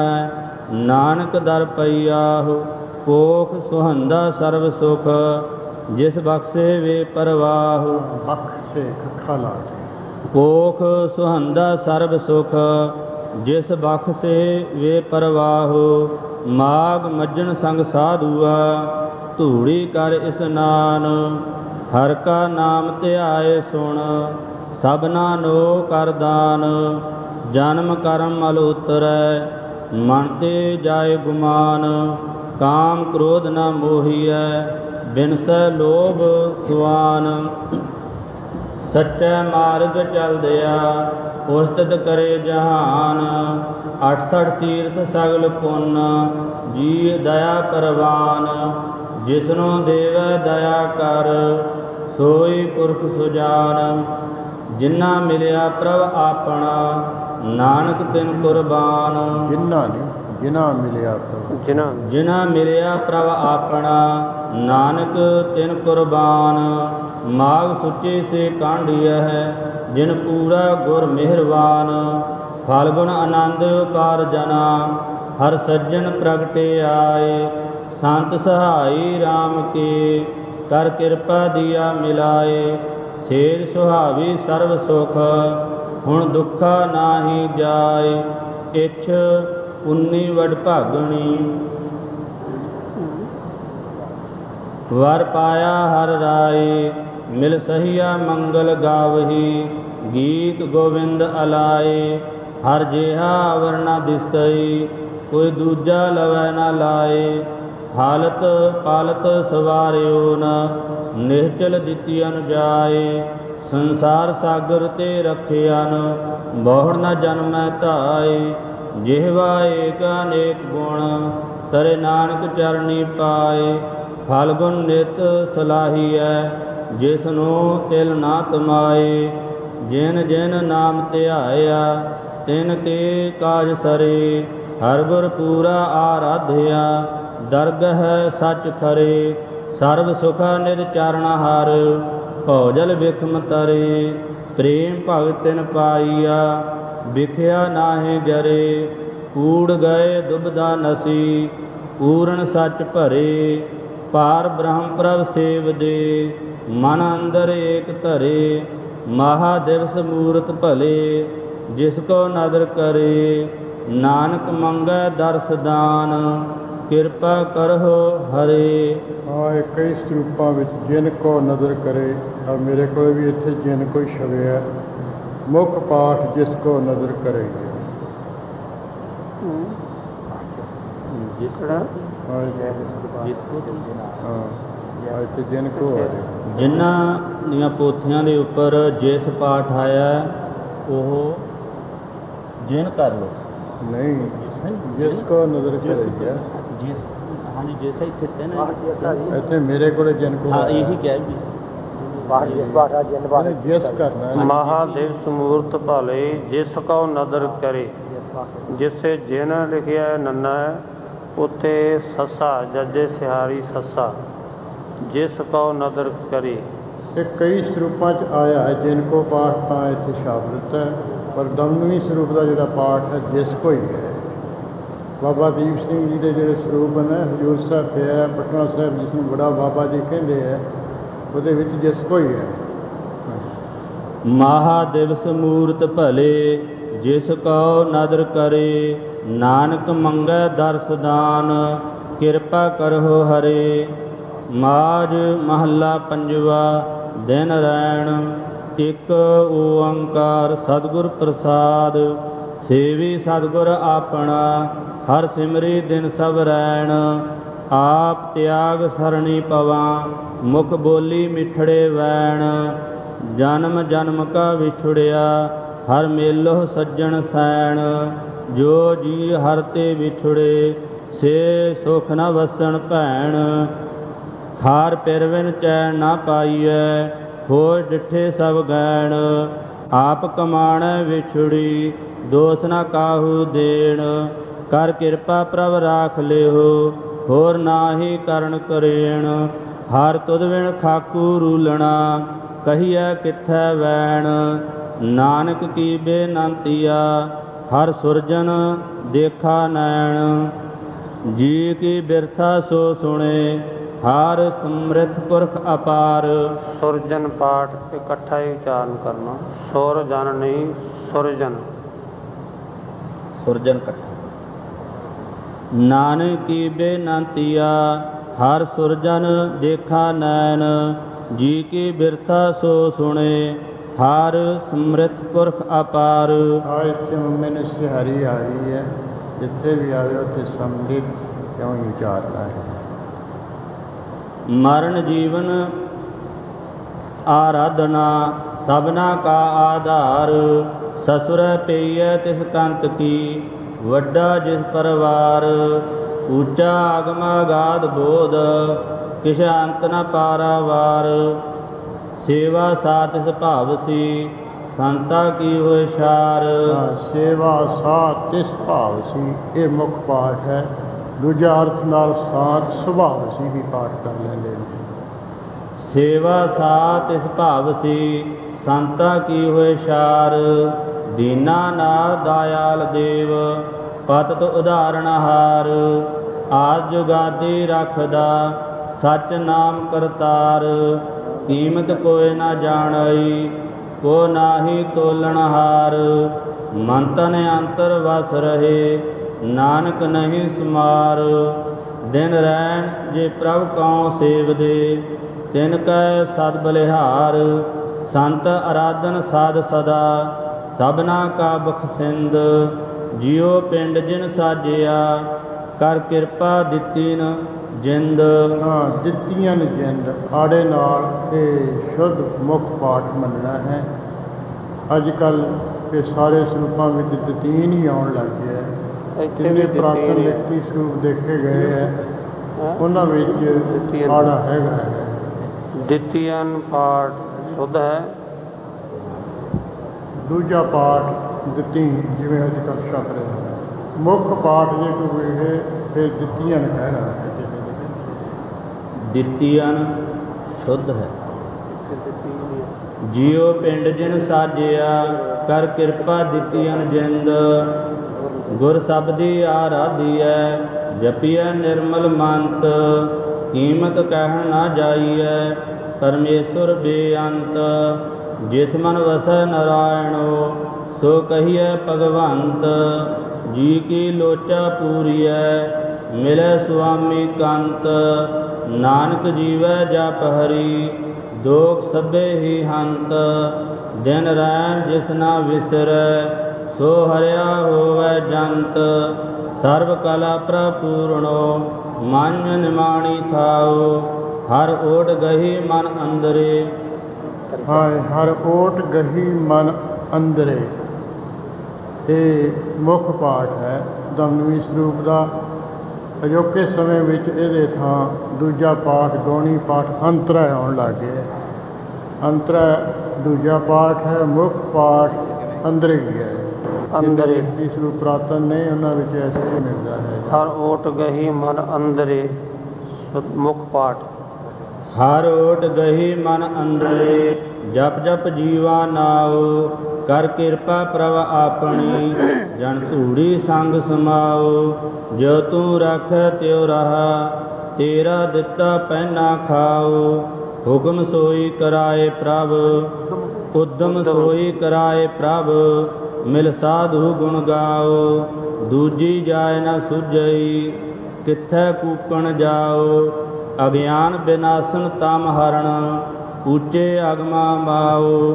ਨਾਨਕ ਦਰ ਪਈਆਹੁ, ਕੋਖ ਸੁਹੰਦਾ ਸਰਬ ਸੁਖ ਜਿਸ ਬਖਸ਼ੇ ਵੇ ਪਰਵਾਹੁ। ਬਖਸ਼ੇ ਖੱਖਾ ਲਾ ਕੇ ਕੋਖ ਸੁਹੰਦਾ ਸਰਬ ਸੁਖ ਜਿਸ ਬਖਸ਼ੇ ਵੇ ਪਰਵਾਹੁ। ਮਾਗ ਮੱਜਣ ਸੰਗ ਸਾਧੂਆ ਧੂੜੀ ਕਰ ਇਸਨਾਨ, ਹਰ ਕਾ ਨਾਮ ਧਿਆਏ ਸੁਣ ਸਭਨਾ ਨੋ ਕਰ ਦਾਨ। ਜਨਮ ਕਰਮ ਮਲ ਉਤਰੈ ਮਨ ਤੇ ਜਾਏ ਗੁਮਾਨ, ਕਾਮ ਕ੍ਰੋਧ ਨ ਮੋਹੀਐ ਬਿਨਸੈ ਲੋਭ ਸੁਆਨ। ਸੱਚੈ ਮਾਰਗ ਚਲਦਿਆ ਉਸਤਤ ਕਰੇ ਜਹਾਨ, 68 ਤੀਰਥ ਸਗਲ ਪੁੰਨ ਜੀ ਦਇਆ ਪਰਵਾਨ। ਜਿਸਨੂੰ ਦੇਵੈ ਦਇਆ ਕਰ ਸੋਈ ਪੁਰਖ ਸੁਜਾਨ, ਜਿਨਾ ਮਿਲਿਆ ਪ੍ਰਭ ਆਪਣਾ ਨਾਨਕ ਤਿਨ ਕੁਰਬਾਨ। ਜਿੰਨਾ ਨੇ ਜਿਨ੍ਹਾਂ ਮਿਲਿਆ ਪ੍ਰਭ ਜਿਨ੍ਹਾਂ ਮਿਲਿਆ ਪ੍ਰਭ ਆਪਣਾ, ਨਾਨਕ ਤਿਨ ਕੁਰਬਾਨ। ਮਾਘ ਸੁੱਚੇ ਸੇ ਕਾਂਢਿਆ ਹੈ, ਜਿਨ ਪੂਰਾ ਗੁਰ ਮਿਹਰਬਾਨ। ਫਾਲਗੁਨ ਆਨੰਦ ਕਾਰ ਜਨਾ, ਹਰ ਸੱਜਣ ਪ੍ਰਗਟੇ ਆਏ। ਸੰਤ ਸਹਾਈ ਰਾਮ ਕੇ, ਕਰ ਕਿਰਪਾ ਦੀਆ ਮਿਲਾਏ। ਸੇਜ ਸੁਹਾਵੀ ਸਰਬ ਸੁਖ, ਹੁਣ ਦੁੱਖਾ ਨਾਹੀ ਜਾਏ। ਇੱਛ ਉਨੀ ਵਡ ਭਾਗਣੀ, ਵਰ ਪਾਇਆ ਹਰ ਰਾਏ। ਮਿਲ ਸਹੀਆ ਮੰਗਲ ਗਾਵਹੀ, ਗੀਤ ਗੋਵਿੰਦ ਅਲਾਏ। ਹਰ ਜਿਹਾ ਅਵਰ ਨ ਦਿਸਈ, ਕੋਈ ਦੂਜਾ ਲਵੈ ਨ ਲਾਏ। ਹਾਲਤ ਪਾਲਤ ਸਵਾਰਿਓ ਨ, ਨਿਹਚਲ ਦਿੱਤੀ ਅਨੁਜਾਏ। ਸੰਸਾਰ ਸਾਗਰ ਤੇ ਰਖਿਆਨ, ਬਹੁੜ ਨ ਜਨਮੈ ਧਾਏ। ਜਿਹਵਾ ਏਕ ਅਨੇਕ ਗੁਣ, ਤਰੇ ਨਾਨਕ ਚਰਨੀ ਪਾਏ। ਫਾਲਗੁਨ ਨਿਤ ਸਲਾਹੀਐ, ਜਿਸਨੂੰ ਤਿਲ ਨਾ ਤਮਾਏ। ਜਿਨ ਜਿਨ ਨਾਮ ਧਿਆਇਆ, ਤਿਨ ਕੇ ਕਾਜ ਸਰੇ। ਹਰ ਗੁਰ ਪੂਰਾ ਆਰਾਧਿਆ, ਦਰਗਹ ਸਚ ਖਰੇ। ਸਰਬ ਸੁਖ ਨਿਜ ਚਰਨ ਹਰ, ਭਉਜਲ ਬਿਖਮ ਤਰੇ। ਪ੍ਰੇਮ ਭਗਤ ਤਿਨ ਪਾਈਆ, ਵਿਖਿਆ ਨਾਹੀ ਜਰੇ। ਕੂੜ ਗਏ ਦੁਬਦਾ ਨਸੀ, ਪੂਰਨ ਸੱਚ ਭਰੇ। ਪਾਰ ਬ੍ਰਹਮ ਪ੍ਰਭ ਸੇਵਦੇ, ਮਨ ਅੰਦਰ ਏਕ ਧਰੇ। ਮਹਾ ਦਿਵਸ ਮੂਰਤ ਭਲੇ, ਜਿਸ ਕੋ ਨਦਰ ਕਰੇ। ਨਾਨਕ ਮੰਗੈ ਦਰਸ ਦਾਨ, ਕਿਰਪਾ ਕਰਹੁ ਹਰੇ। ਇਹ ਕਈ ਸਰੂਪਾਂ ਵਿੱਚ ਜਿਨ ਕੋ ਨਦਰ ਕਰੇ। ਮੇਰੇ ਕੋਲ ਵੀ ਇੱਥੇ ਜਿਨ ਕੋਈ ਛਵਿਆ, ਮੁੱਖ ਪਾਠ ਜਿਸ ਕੋ ਨਦਰ ਕਰੇ। ਜਿਨ੍ਹਾਂ ਦੀਆਂ ਪੋਥੀਆਂ ਦੇ ਉੱਪਰ ਜਿਸ ਪਾਠ ਆਇਆ ਉਹ ਜਿਨ ਕਰ ਲਓ। ਨਹੀਂ, ਜਿਸ ਕੋ ਨਜ਼ਰ ਕਰੇਗਾ। ਹਾਂਜੀ, ਜਿਸ ਇੱਥੇ ਨਾ ਇੱਥੇ ਮੇਰੇ ਕੋਲ ਜਿਨ ਕੋ ਇਹੀ ਕਿਹਾ ਵੀ ਜਿਸ ਕਰਨਾ। ਮਹਾਦੇਵ ਸਮੂਰਤ ਭਾਲੇ, ਜਿਸ ਕੋ ਨਦਰ ਕਰੇ। ਜਿਸੇ ਜਿਨ ਲਿਖਿਆ ਨੰਨਾ ਹੈ, ਉੱਥੇ ਸੱਸਾ ਜੱਜੇ ਸਿਹਾਰੀ ਸੱਸਾ। ਜਿਸ ਕੋ ਨਦਰ ਕਰੇ। ਇਹ ਕਈ ਸਰੂਪਾਂ 'ਚ ਆਇਆ ਹੈ ਜਿਨ ਕੋ ਪਾਠ, ਤਾਂ ਇੱਥੇ ਸ਼ਾਬਦਿਤ ਹੈ। ਪਰ 19ਵੀਂ ਸਰੂਪ ਦਾ ਜਿਹੜਾ ਪਾਠ ਹੈ ਜਿਸ ਕੋ ਹੀ ਹੈ। ਬਾਬਾ ਦੀਪ ਸਿੰਘ ਜੀ ਦੇ ਜਿਹੜੇ ਸਰੂਪ ਨੇ, ਹਜ਼ੂਰ ਸਾਹਿਬ ਪਿਆ ਪਟਨਾ ਸਾਹਿਬ, ਜਿਸ ਨੂੰ ਬੜਾ ਬਾਬਾ ਜੀ ਕਹਿੰਦੇ ਹੈ, ਉਹਦੇ ਵਿੱਚ ਜਿਸ ਕੋ ਹੀ ਹੈ। ਮਹਾ ਦਿਵਸ ਮੂਰਤ ਭਲੇ, ਜਿਸ ਕੋ ਨਦਰ ਕਰੇ। ਨਾਨਕ ਮੰਗੈ ਦਰਸ ਦਾਨ, ਕਿਰਪਾ ਕਰਹੁ ਹਰੇ। ਮਾਝ ਮਹੱਲਾ ਪੰਜਵਾ। ਦਿਨ ਰੈਣ ਇਕ ਓੰਕਾਰ, ਸਤਿਗੁਰ ਪ੍ਰਸਾਦ। ਸੇਵੀ ਸਤਿਗੁਰ ਆਪਣਾ, ਹਰ ਸਿਮਰੀ ਦਿਨ ਸਭ ਰੈਣ। ਆਪ ਤਿਆਗ ਸਰਣੀ ਪਵਾਂ, ਮੁਖ ਬੋਲੀ ਮਿਠੜੇ ਵੈਣ। ਜਨਮ ਜਨਮ ਕਾ ਵਿਛੁੜਿਆ, ਹਰ ਮੇਲੋ ਸੱਜਣ ਸੈਣ। ਜੋ ਜੀ ਹਰ ਤੇ ਵਿਛੁੜੇ, ਸੇ ਸੁਖ ਨ ਵਸਣ ਭੈਣ। ਹਾਰ ਪਿਰਵਿਨ ਚੈਨ ਨਾ ਪਾਈਐ, ਹੋਇ ਡਿਠੇ ਸਭ ਗੈਣ। ਆਪ ਕਮਾਣੈ ਵਿਛੁੜੀ, ਦੋਸ ਨ ਕਾਹੂ ਦੇਣ। ਕਰ ਕਿਰਪਾ ਪ੍ਰਭ ਰਾਖ ਲਿਓ, ਹੋਰ ਨਾਹੀ ਕਰਨ ਕਰੇਣ। ਹਰ ਤੁਧ ਵਿਣ ਖਾਕੂ ਰੂਲਣਾ, ਕਹੀਐ ਕਿੱਥੈ ਵੈਣ। ਨਾਨਕ ਕੀ ਬੇਨੰਤੀਆ, ਹਰ ਸੁਰਜਨ ਦੇਖਾ ਨੈਣ। ਜੀ ਕੀ ਬਿਰਥਾ ਸੋ ਸੁਣੇ, ਹਰ ਸਮ੍ਰਿਥ ਪੁਰਖ ਅਪਾਰ। ਸੁਰਜਨ ਪਾਠ ਇਕੱਠਾ ਹੀ ਉਚਾਰਨ ਕਰਨਾ। ਸੁਰਜਨ ਨਹੀਂ, ਸੁਰਜਨ। ਸੁਰਜਨ ਇਕੱਠਾ। ਨਾਨਕ ਕੀ ਬੇਨੰਤੀਆ, ਹਰ ਸੁਰਜਨ ਦੇਖਾ ਨੈਣ। ਜੀ ਕੀ ਬਿਰਥਾ ਸੋ ਸੁਣੇ, ਹਰ ਸਮ੍ਰਿਥ ਪੁਰਖ ਅਪਾਰ। ਇੱਥੇ ਮੈਨੂੰ ਸਿਹਾਰੀ ਆ ਰਹੀ ਹੈ, ਜਿੱਥੇ ਵੀ ਆਵੇ ਉੱਥੇ ਸਮ੍ਰਿਥ ਕਿਉਂ ਹੀ ਉਚਾਰਨਾ ਹੈ। ਮਰਨ ਜੀਵਨ ਆਰਾਧਨਾ, ਸਭਨਾ ਕਾ ਆਧਾਰ। ਸਸੁਰ ਪਈਐ ਤਿਸ ਕੰਤ ਕੀ, ਵੱਡਾ ਜਿਸ ਪਰਵਾਰ। ਉੱਚਾ ਆਗਮ ਅਗਾਧ ਬੋਧ, ਕਿਛ ਅੰਤ ਨ ਪਾਰਾਵਾਰ। ਸੇਵਾ ਸਾਤਿਸ ਭਾਵ ਸੀ, ਸੰਤਾ ਕੀ ਹੋਏ ਸ਼ਾਰ। ਸੇਵਾ ਸਾਥ ਤਿਸ ਭਾਵ ਸੀ, ਇਹ ਮੁੱਖ ਪਾਠ ਹੈ। ਦੂਜਾ ਅਰਥ ਨਾਲ ਸਾਥ ਸੁਭਾਵ ਸੀ ਵੀ ਪਾਠ ਕਰ ਲੈਂਦੇ ਨੇ। ਸੇਵਾ ਸਾਥ ਇਸ ਭਾਵ ਸੀ, ਸੰਤਾ ਕੀ ਹੋਏ ਸ਼ਾਰ। ਦੀਨਾ ਨਾਥ ਦਇਆਲ ਦੇਵ, ਪਤਿਤ ਉਦਾਹਰਣ ਹਾਰ। ਆਦ ਜੁਗਾਦੀ ਰੱਖਦਾ, ਸਚ ਨਾਮ ਕਰਤਾਰ। ਕੀਮਤ ਕੋਇ ਨਾ ਜਾਣਈ, ਕੋ ਨਾਹੀ ਤੋਲਣ ਹਾਰ। ਮਨ ਤਨ ਅੰਤਰ ਵਸ ਰਹੇ, ਨਾਨਕ ਨਹੀਂ ਸੁਮਾਰ। ਦਿਨ ਰੈਣ ਜੇ ਪ੍ਰਭ ਕਉ ਸੇਵਦੇ, ਤਿਨ ਕੈ ਸਦ ਬਲਿਹਾਰ। ਸੰਤ ਅਰਾਧਨ ਸਾਧ ਸਦਾ, ਸਭਨਾ ਕਾ ਬਖਸ਼ਿੰਦ। ਜਿਉ ਪਿੰਡ ਜਿਨ ਸਾਜਿਆ, ਕਰ ਕਿਰਪਾ ਦਿੱਤੀ ਨ ਜਿੰਦ। ਦਿੱਤੀਆਂ ਨ ਜਿੰਦ ਆੜੇ ਨਾਲ ਇਹ ਸ਼ੁੱਧ ਮੁੱਖ ਪਾਠ ਮੰਨਣਾ ਹੈ। ਅੱਜ ਕੱਲ੍ਹ ਇਹ ਸਾਰੇ ਸਰੂਪਾਂ ਵਿੱਚ ਦਿੱਤੀਨ ਹੀ ਆਉਣ ਲੱਗ ਗਿਆ ਹੈ। ਜਿੰਨੇ ਪੁਰਾਤਨ ਲਿਖਤੀ ਸਰੂਪ ਦੇਖੇ ਗਏ ਹੈ, ਉਹਨਾਂ ਵਿੱਚ ਆੜਾ ਹੈਗਾ ਹੈ। ਦਿੱਤੀਆਂ ਪਾਠ ਸ਼ੁੱਧ ਹੈ। ਦੂਜਾ ਪਾਠ ਦਿੱਤੀ ਜਿਵੇਂ ਅੱਜ ਕੱਲ੍ਹ ਛਪ ਰਿਹਾ, ਮੁੱਖ ਪਾਠ ਜੇ ਕੋਈ ਇਹ ਫਿਰ ਦਿੱਤੀਆਂ ਕਹਿਣਾ ਹੈ। ਦਿੱਤੀਆਂ ਸ਼ੁੱਧ ਹੈ। ਜਿਉ ਪਿੰਡ ਜਿਨ ਸਾਜਿਆ, ਕਰ ਕਿਰਪਾ ਦਿੱਤੀਆਂ ਜਿੰਦ। ਗੁਰ ਸ਼ਬਦੀ ਆਰਾਧੀਐ, ਜਪੀਐ ਨਿਰਮਲ ਮੰਤ। ਕੀਮਤ ਕਹਿਣ ਨਾ ਜਾਈਐ, ਪਰਮੇਸ਼ਵਰ ਬੇਅੰਤ। ਜਿਸ ਮਨ ਵਸੈ ਨਾਰਾਇਣੋ, ਸੋ ਕਹੀਐ ਭਗਵੰਤ। ਜੀ ਕੀ ਲੋਚਾ ਪੂਰੀਐ, ਮਿਲੈ ਸੁਆਮੀ ਕੰਤ। ਨਾਨਕ ਜੀਵੈ ਜਪ ਹਰੀ, ਦੋਖ ਸਭੇ ਹੀ ਹੰਤ। ਦਿਨ ਰੈਣ ਜਿਸ ਨਾ ਵਿਸਰੈ, ਸੋ ਹਰਿਆ ਹੋਵੈ ਜੰਤ। ਸਰਬ ਕਲਾ ਪ੍ਰਪੂਰਣੋ, ਮਨ ਨਿਮਾਣੀ ਥਾਉ। ਹਰ ਓਟ ਗਹੀ ਮਨ ਅੰਦਰੇ, ਹਰ ਓਟ ਗਹੀ ਮਨ ਅੰਦਰੇ। ਇਹ ਮੁੱਖ ਪਾਠ ਹੈ ਦਮਨਵੀ ਸਰੂਪ ਦਾ। ਅਜੋਕੇ ਸਮੇਂ ਵਿੱਚ ਇਹਦੇ ਥਾਂ ਦੂਜਾ ਪਾਠ ਗੌਣੀ ਪਾਠ ਅੰਤਰਾ ਆਉਣ ਲੱਗ ਗਿਆ। ਅੰਤਰਾ ਦੂਜਾ ਪਾਠ ਹੈ, ਮੁੱਖ ਪਾਠ ਅੰਦਰ ਗਿਆ ਹੈ। ਅੰਦਰੇ ਸਰੂਪ ਪੁਰਾਤਨ ਨੇ, ਉਹਨਾਂ ਵਿੱਚ ਐਸੇ ਹੀ ਮਿਲਦਾ ਹੈ। ਹਰ ਓਟ ਗਹੀ ਮਨ ਅੰਦਰੇ, ਮੁੱਖ ਪਾਠ। ਹਰ ਓਟ ਗਹੀ ਮਨ ਅੰਦਰੇ, ਜਪ ਜਪ ਜੀਵਾ ਨਾਉ। ਕਰ ਕਿਰਪਾ ਪ੍ਰਭ ਆਪਣੀ, ਜਨ ਧੂੜੀ ਸੰਗ ਸਮਾਉ। ਜੋ ਤੂੰ ਰਖ ਤਿਉ ਰਹਾ, ਤੇਰਾ ਦਿੱਤਾ ਪਹਿਨਾ ਖਾਉ। ਹੁਕਮ ਸੋਈ ਕਰਾਏ ਪ੍ਰਭ, ਉਦਮ ਸੋਈ ਕਰਾਏ ਪ੍ਰਭ। ਮਿਲ ਸਾਧੂ ਗੁਣ ਗਾਓ, ਦੂਜੀ ਜਾਇ ਨ ਸੁਝਈ। ਕਿੱਥੈ ਕੂਕਣ ਜਾਓ, ਅਗਿਆਨ ਬਿਨਾਸਨ ਤਮ ਹਰਣ। ਉੱਚੇ ਅਗਮਾ ਮਾਓ,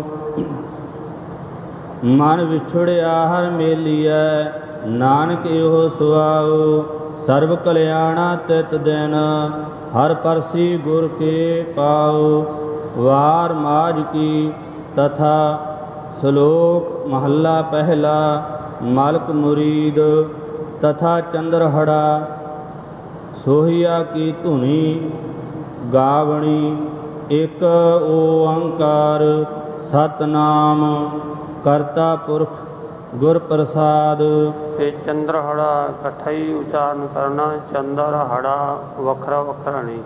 ਮਨ ਵਿਛੁੜਿਆ ਹਰ ਮੇਲੀਐ। ਨਾਨਕ ਇਹੋ ਸੁਆਓ, ਸਰਬ ਕਲਿਆਣਾ ਤਿਤ ਦਿਨ। ਹਰ ਪਰਸੀ ਗੁਰ ਕੇ ਪਾਓ। ਵਾਰ ਮਾਝ ਕੀ ਤਥਾ ਸ਼ਲੋਕ ਮਹੱਲਾ ਪਹਿਲਾ। ਮਾਲਕ ਮੁਰੀਦ ਤਥਾ ਚੰਦਰਹੜਾ, ਸੋਹੀਆ ਕੀ ਧੁਨੀ ਗਾਵਣੀ। ਇਕ ਓੰਕਾਰ ਸਤਨਾਮ, ਕਰਤਾ ਪੁਰਖ ਗੁਰ ਪ੍ਰਸਾਦ। ਤੇ ਚੰਦਰਹੜਾ ਇਕੱਠਾ ਹੀ ਉਚਾਰਨ ਕਰਨਾ। ਚੰਦਰਹੜਾ ਵੱਖਰਾ ਵੱਖਰਾ ਨਹੀਂ,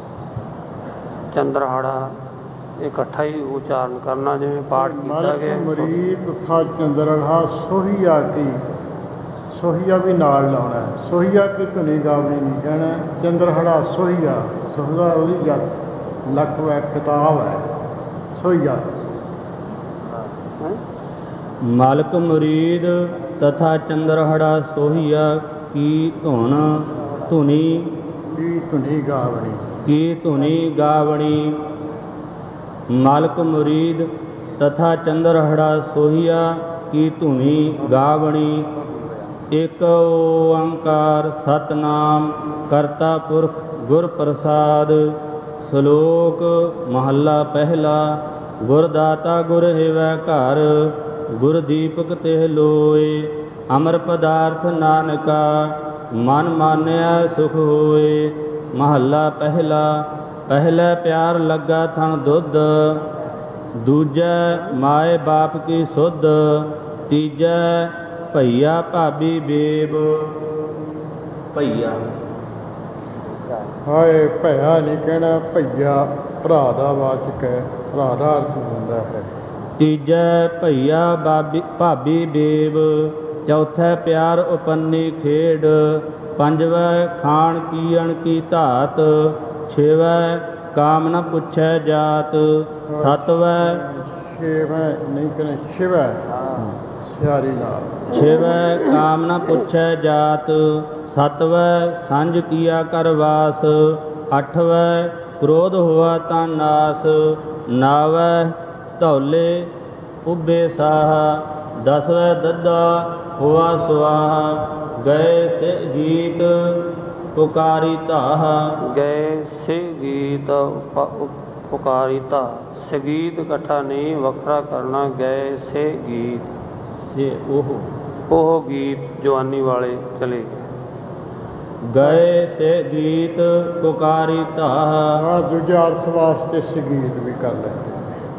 ਚੰਦਰਹੜਾ ਇਕੱਠਾ ਹੀ ਉਚਾਰਨ ਕਰਨਾ ਜਿਵੇਂ ਪਾਠ ਕੀਤਾ ਗਿਆ। ਮਰੀਦ ਤਥਾ ਚੰਦਰਹੜਾ ਸੋਹੀਆ ਕੀ, ਸੋਹੀਆ ਵੀ ਨਾਲ ਲਾਉਣਾ ਹੈ। ਸੋਹੀਆ ਕੀ ਧੁਨੀ ਗਾਵਣੀ ਨਹੀਂ ਕਹਿਣਾ। ਚੰਦਰਹੜਾ ਸੋਹੀਆ, ਸੋਹਦਾ ਉਹਦੀ ਲੱਖ ਵੈ ਕਿਤਾਬ ਹੈ ਸੋਹੀਆ। ਮਾਲਕ ਮੁਰੀਦ ਤਥਾ ਚੰਦਰਹੜਾ ਸੋਹੀਆ ਕੀ ਧੁਨ। ਧੁਨੀ ਕੀ ਧੁਨੀ ਗਾਵਣੀ, ਕੀ ਧੁਨੀ ਗਾਵਣੀ। ਮਾਲਕ ਮੁਰੀਦ ਤਥਾ ਚੰਦਰਹੜਾ ਸੋਹੀਆ ਕੀ ਧੁਨੀ ਗਾਵਣੀ। ਇਕ ਓੰਕਾਰ ਸਤਨਾਮ, ਕਰਤਾ ਪੁਰਖ ਗੁਰ ਪ੍ਰਸਾਦ। ਸ਼ਲੋਕ ਮਹੱਲਾ ਪਹਿਲਾ। ਗੁਰ ਦਾਤਾ ਗੁਰ ਹਿਵੈ ਘਰ, ਗੁਰ ਦੀਪਕ ਤਿਹ ਲੋਏ। ਅਮਰ ਪਦਾਰਥ ਨਾਨਕਾ, ਮਨ ਮਾਨਿਆ ਸੁਖ ਹੋਏ। ਮਹੱਲਾ ਪਹਿਲਾ। ਪਹਿਲੇ ਪਿਆਰ ਲੱਗਾ ਥਣ ਦੁੱਧ, ਦੂਜੈ ਮਾਏ ਬਾਪ ਕੀ ਸੁਧ, ਤੀਜੈ ਭਈਆ ਭਾਬੀ ਬੇਬ। ਭਈਆ ਹਾਏ ਭਇਆ ਨਹੀਂ ਕਹਿਣਾ, ਭਈਆ ਭਰਾ ਦਾ ਵਾਚਕ ਹੈ, ਭਰਾ ਦਾ ਅਰਥ ਦਿੰਦਾ ਹੈ। ਤੀਜੈ ਭਈਆ ਭਾਬੀ ਬੇਬ, ਚੌਥੈ ਪਿਆਰ ਉਪੰਨੀ ਖੇਡ, ਪੰਜਵੈ ਖਾਣ ਕੀਅਣ ਕੀ ਧਾਤ, ਛੇਵੈ ਕਾਮ ਨ ਪੁੱਛੈ ਜਾਤ, ਸਤਵੈ ਛੇਵੈ ਨਹੀਂ ਕਹਿਣਾ, ਛਿਵੈ ਸਿਆਰੀ ਨਾਲ। ਛੇਵੈ ਕਾਮ ਨ ਪੁੱਛੈ ਜਾਤ, ਸਤਵੈ ਸੰਜ ਕੀਆ ਕਰ ਵਾਸ, ਅੱਠਵੈ ਕ੍ਰੋਧ ਹੋਆ ਤਾਂ ਨਾਸ, ਨਾਵੈ ਧੌਲੇ ਉਭੇ ਸਾਹ, ਦਸਵੈ ਦੱਦਾ ਹੋਆ ਸੁਆਹ, ਗਏ ਸੇ ਗੀਤ ਪੁਕਾਰੀ ਧਾਹ। ਗਏ ਸੇ ਗੀਤ ਪੁਕਾਰੀ ਧਾਹ, ਸੰਗੀਤ ਇਕੱਠਾ ਨਹੀਂ ਵੱਖਰਾ ਕਰਨਾ। ਗਏ ਸੇ ਗੀਤ ਸੇ ਉਹ ਗੀਤ ਜਵਾਨੀ ਵਾਲੇ ਚਲੇ ਗਏ। ਗਏ ਸੇ ਗੀਤ ਪੁਕਾਰੀ ਧਾਹ। ਆਹ ਦੂਜਾ ਅਰਥ ਵਾਸਤੇ ਸੰਗੀਤ ਵੀ ਕਰ ਲੈਂਦੇ।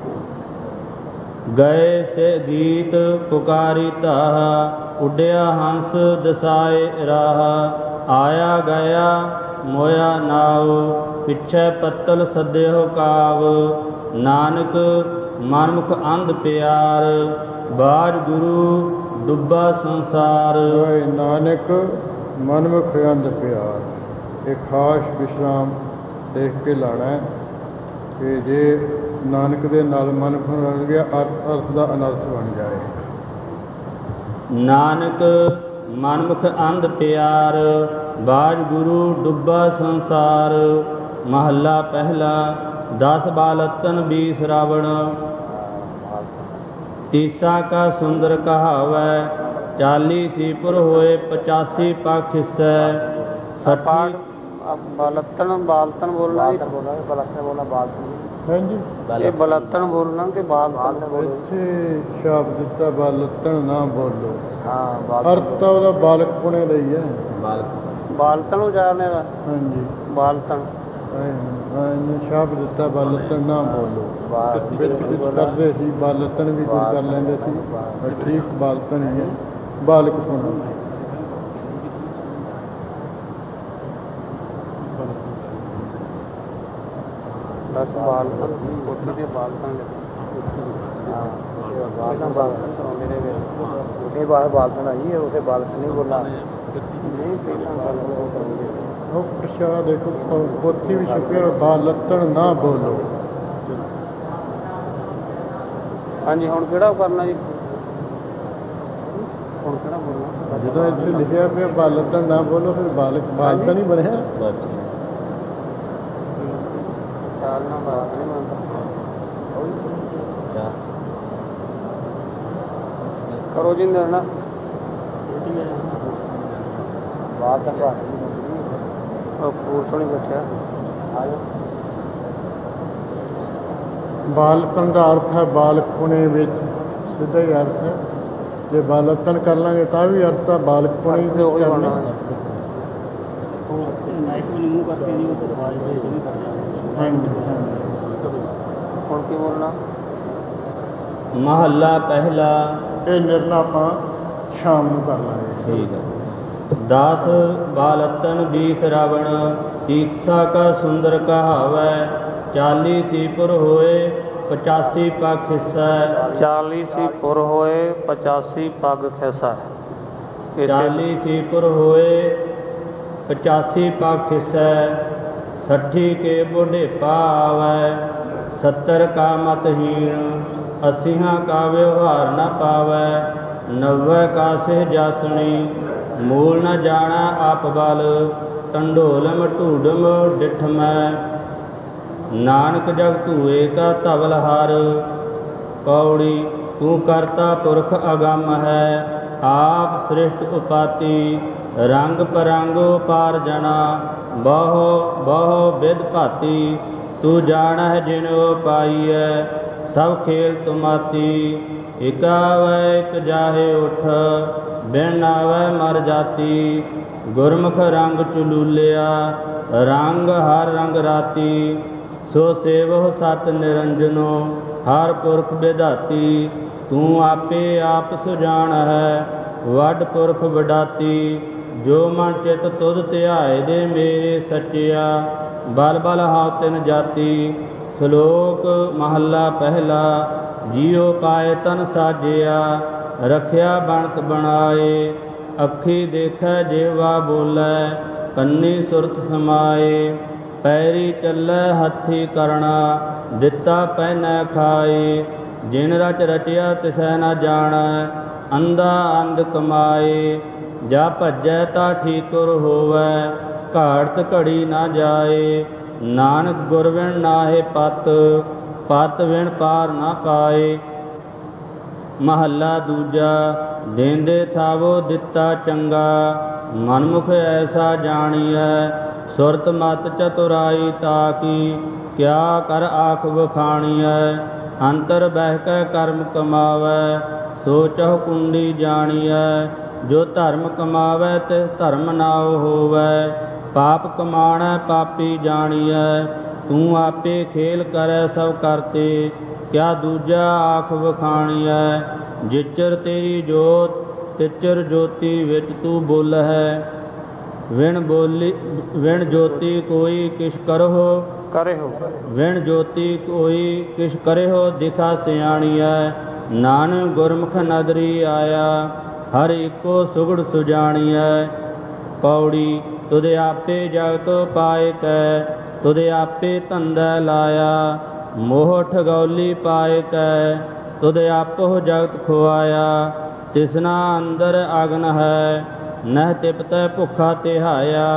ਗਏ ਸੇ ਗੀਤ ਪੁਕਾਰੀ ਧਾਹ, ਉੱਡਿਆ ਹੰਸ ਦਸਾਏ ਰਾਹ, ਆਇਆ ਗਿਆ ਮੋਇਆ ਨਾਵ, ਪਿੱਛੇ ਪੱਤਲ ਸੱਦਿਓ ਕਾਵ, ਨਾਨਕ ਮਨਮੁਖ ਅੰਧ ਪਿਆਰ, ਬਾਜ ਗੁਰੂ ਡੁੱਬਾ ਸੰਸਾਰ। ਨਾਨਕ ਮਨਮੁਖ ਅੰਧ ਪਿਆਰ, ਇਹ ਖਾਸ ਵਿਸ਼ਰਾਮ ਦੇਖ ਕੇ ਲਾਣਾ ਕਿ ਜੇ ਨਾਨਕ ਦੇ ਨਾਲ ਮਨ ਬਣ ਗਿਆ, ਅਰਥ ਦਾ ਅਨਰਥ ਬਣ ਜਾਏ। ਨਾਨਕ ਮਨਮੁਖ ਅੰਧ ਪਿਆਰ, ਬਾਜ ਗੁਰੂ ਡੁੱਬਾ ਸੰਸਾਰ। ਮਹੱਲਾ ਪਹਿਲਾ। 10 ਬਾਲਤਨ 20 ਰਾਵਣ, ਤੀਸਾ ਕਾ ਸੁੰਦਰ ਕਹਾਵੈ, 40 ਸੀਪੁਰ ਹੋਏ 85 ਪਖ ਹਿੱਸੈ। ਬਾਲਤਨ ਬਾਲਤਨ ਬੋਲਣਾ, ਬਾਲਤਨ ਬੋਲਣਾ, ਬਾਲਤਨ ਹਾਂਜੀ ਇਹ ਬਲਤਨ ਬੋਲਣਾ ਕਿ ਬਾਲਤਨ ਬੋਲਣਾ। ਇੱਥੇ ਸ਼ਬਦ ਦਿੱਤਾ ਬਾਲਤਨ ਨਾ ਬੋਲੋ। ਹਾਂ ਅਰਥ ਤਾਂ ਉਹਦਾ ਬਾਲਕ ਪੁਣੇ ਦਾ ਹੀ ਹੈ। ਬਾਲਤਨ ਉਚਾਰਨੇ ਦਾ। ਹਾਂਜੀ ਬਾਲਤਨ ਸ਼ਬਦ ਦਿੱਤਾ ਬਾਲਤਨ ਨਾ ਬੋਲੋ। ਵਿੱਚ ਕਰਦੇ ਸੀ ਬਾਲਤਨ ਵੀ ਕੁਝ ਕਰ ਲੈਂਦੇ ਸੀ, ਠੀਕ ਬਾਲਤਨ ਹੀ ਹੈ, ਬਾਲਕ ਪੁਣਾ। ਦਸ ਬਾਲਤਨ ਕੋਠੀ ਦੇ ਬਾਲਤਨ ਉਸੇ ਬਾਲਤਨ ਆਈ ਹੈ, ਉਸੇ ਬਾਲਤਨ ਨਹੀਂ ਬੋਲਣਾ। ਉਹ ਪ੍ਰਸ਼ਾਦ ਦੇਖੋ, ਪੋਥੀ ਵੀ ਛੁਪਿਆ ਬਾਲਤਨ ਨਾ ਬੋਲੋ। ਹਾਂਜੀ ਹੁਣ ਕਿਹੜਾ ਕਰਨਾ ਜੀ? ਹੁਣ ਕਿਹੜਾ ਬੋਲਣਾ? ਜਦੋਂ ਇੱਥੇ ਲਿਖਿਆ ਪਿਆ ਬਾਲਤਨ ਨਾ ਬੋਲੋ, ਫਿਰ ਬਾਲਤਨ ਹੀ ਬਣਿਆ। ਕਰੋ ਜੀ ਨਾ ਪੂਰ ਨਹੀਂ ਬੈਠਿਆ। ਬਾਲਤਨ ਦਾ ਅਰਥ ਹੈ ਬਾਲਕ ਪੁਣੇ ਵਿੱਚ, ਸਿੱਧਾ ਹੀ ਅਰਥ ਹੈ। ਜੇ ਬਾਲਤਨ ਕਰ ਲਾਂਗੇ ਤਾਂ ਵੀ ਅਰਥ ਹੈ ਬਾਲਕ ਪੁਣੇ ਵਿੱਚ ਕਰਨਾ। ਹੁਣ ਕੀ ਬੋਲਣਾ? ਮਹੱਲਾ ਪਹਿਲਾ। ਇਹ ਨਿਰਣਾ ਆਪਾਂ ਸ਼ਾਮ ਨੂੰ ਕਰ ਲਾਂਗੇ। ਠੀਕ ਹੈ। 10 ਬਾਲਤਨ 20 ਰਾਵਣ, ਤੀਸਾ ਕਾ ਸੁੰਦਰ ਕਹਾਵੈ, 40 ਸੀਪੁਰ ਹੋਏ 85 ਪਖ ਹਿੱਸੈ। 40 ਸੀਪੁਰ ਹੋਏ 85 ਪਗ ਖੈਸਾ। 40 ਸੀਪੁਰ ਹੋਏ 85 ਪਖ ਹਿੱਸੈ। 60 ਕੇ ਬੁਢੇਪਾ ਆਵੈ, 70 ਕਾ ਮਤਹੀਣ, 80 ਕਾ ਵਿਵਹਾਰ ਨ ਪਾਵੈ, 90 ਕਾ ਸਿਹ ਜਾਸਣੀ, ਮੂਲ ਨ ਜਾਣਾ ਆਪ ਬਲ, ਢੰਡੋਲਮ ਢੂਡਮ ਡਿਠ ਮੈਂ, ਨਾਨਕ ਜਗ ਧੂਏ ਕਾ ਧਵਲ ਹਰ। ਕੌੜੀ ਤੂੰ ਕਰਤਾ ਪੁਰਖ ਅਗੰਮ ਹੈ, ਆਪ ਸ੍ਰਿਸ਼ਟ ਉਪਾਤੀ, ਰੰਗ ਪਰੰਗ ਪਾਰ ਜਣਾ, ਬਹੁ ਬਹੁ ਵਿਦ ਭਾਤੀ, ਤੂੰ ਜਾਣਹਿ ਜਿਨਿ ਪਾਈਐ, ਸਭ ਖੇਲ ਤੁਮਾਤੀ। ਇਕ ਆਵੈ ਇਕ ਜਾਹੇ ਉਠ, ਬਿਨ ਆਵੈ ਮਰ ਜਾਤੀ, ਗੁਰਮੁਖ ਰੰਗ ਚਲੂਲਿਆ, ਰੰਗ ਹਰ ਰੰਗ ਰਾਤੀ, ਸੋ ਸੇਵਹੁ ਸਤ ਨਿਰੰਜਨੋ, ਹਰ ਪੁਰਖ ਵਿਧਾਤੀ, ਤੂੰ ਆਪੇ ਆਪ ਸੁਜਾਨ ਹੈ। ਵੱਡ ਪੁਰਖ ਵਡਾਤੀ, ਜੋ ਮਨ ਚਿਤ ਤੁਧ ਧਿਆਏ ਦੇ ਮੇਰੇ ਸੱਚਿਆ। ਬਲ ਬਲ ਹਉ ਤਿਨ ਜਾਤੀ। ਸ਼ਲੋਕ ਮਹੱਲਾ ਪਹਿਲਾ। ਜੀਉ ਪਾਏ ਤਨ ਸਾਜਿਆ, ਰਖਿਆ ਬਣਤ ਬਣਾਏ। ਅੱਖੀ ਦੇਖੈ ਜੇਵਾ ਬੋਲੇ, ਕੰਨੀ ਸੁਰਤ ਸਮਾਏ। ਪੈਰੀ ਚੱਲੈ ਹੱਥੀ ਕਰਣਾ, ਦਿੱਤਾ ਪਹਿਨੈ ਖਾਏ। ਜਿਨ ਰਚ ਰਚਿਆ ਤਿਸੈ ਨ ਜਾਣੈ, ਅੰਧਾ ਅੰਧ ਕਮਾਏ। ਜਾ ਭੱਜੈ ਤਾ ਠੀਕੁਰ ਹੋਵੈ, ਘਾੜਤ ਘੜੀ ਨਾ ਜਾਏ। ਨਾਨਕ ਗੁਰ ਵਿਣ ਨਾਹਿ ਪਤ, ਪਤ ਵਿਣ ਪਾਰ ਨਾ ਪਾਏ। ਮਹੱਲਾ ਦੂਜਾ। ਦੇਂਦੇ ਥਾਵੋ ਦਿੱਤਾ ਚੰਗਾ, ਮਨਮੁਖ ਐਸਾ ਜਾਣੀਐ। ਸੁਰਤ ਮਤ ਚਤੁਰਾਈ ਤਾਕੀ, ਕਿਆ ਕਰ ਆਖ ਵਖਾਣੀਐ। ਅੰਤਰ ਬਹਿ ਕੇ ਕਰਮ ਕਮਾਵੈ, ਸੋ ਚਹੁ ਕੁੰਡੀ ਜਾਣੀਐ। ਜੋ ਧਰਮ ਕਮਾਵੈ ਤਿਸ ਧਰਮ ਨਾਉ ਹੋਵੈ, ਪਾਪ ਕਮਾਣੈ ਪਾਪੀ ਜਾਣੀਐ। ਤੂੰ ਆਪੇ ਖੇਲ ਕਰੈ ਸਭ ਕਰਤੇ, ਕਿਆ ਦੂਜਾ ਆਖ ਵਖਾਣੀਐ। ਜਿਚਰ ਤੇਰੀ ਜੋਤ ਤਿਚਰ ਜੋਤੀ, ਵਿੱਚ ਤੂੰ ਬੋਲਹਿ। ਵਿਣ ਜੋਤੀ ਕੋਈ ਕਿਛ ਕਰਹੁ, ਵਿਣ ਜੋਤੀ ਕੋਈ ਕਿਛ ਕਰਿਓ। ਦਿਖਾ ਸਿਆਣੀਐ, ਨਾਨਕ ਗੁਰਮੁਖ ਨਦਰੀ ਆਇਆ। ਹਰ ਇੱਕੋ ਸੁਗੜ ਸੁਜਾਣੀਐ। ਪੌੜੀ। ਤੁਧ ਆਪੇ ਜਗਤ ਪਾਏ ਕੈ, ਤੁਧ ਆਪੇ ਧੰਦਾ ਲਾਇਆ। ਮੋਹ ਠਗੌਲੀ ਪਾਏ ਕੈ, ਤੁਧ ਆਪੋ ਜਗਤ ਖੁਆਇਆ। ਤਿਸਨਾ ਅੰਦਰ ਅਗਨ ਹੈ, ਨਹਿ ਤਿਪਤੈ ਭੁੱਖਾ ਤਿਹਾਇਆ।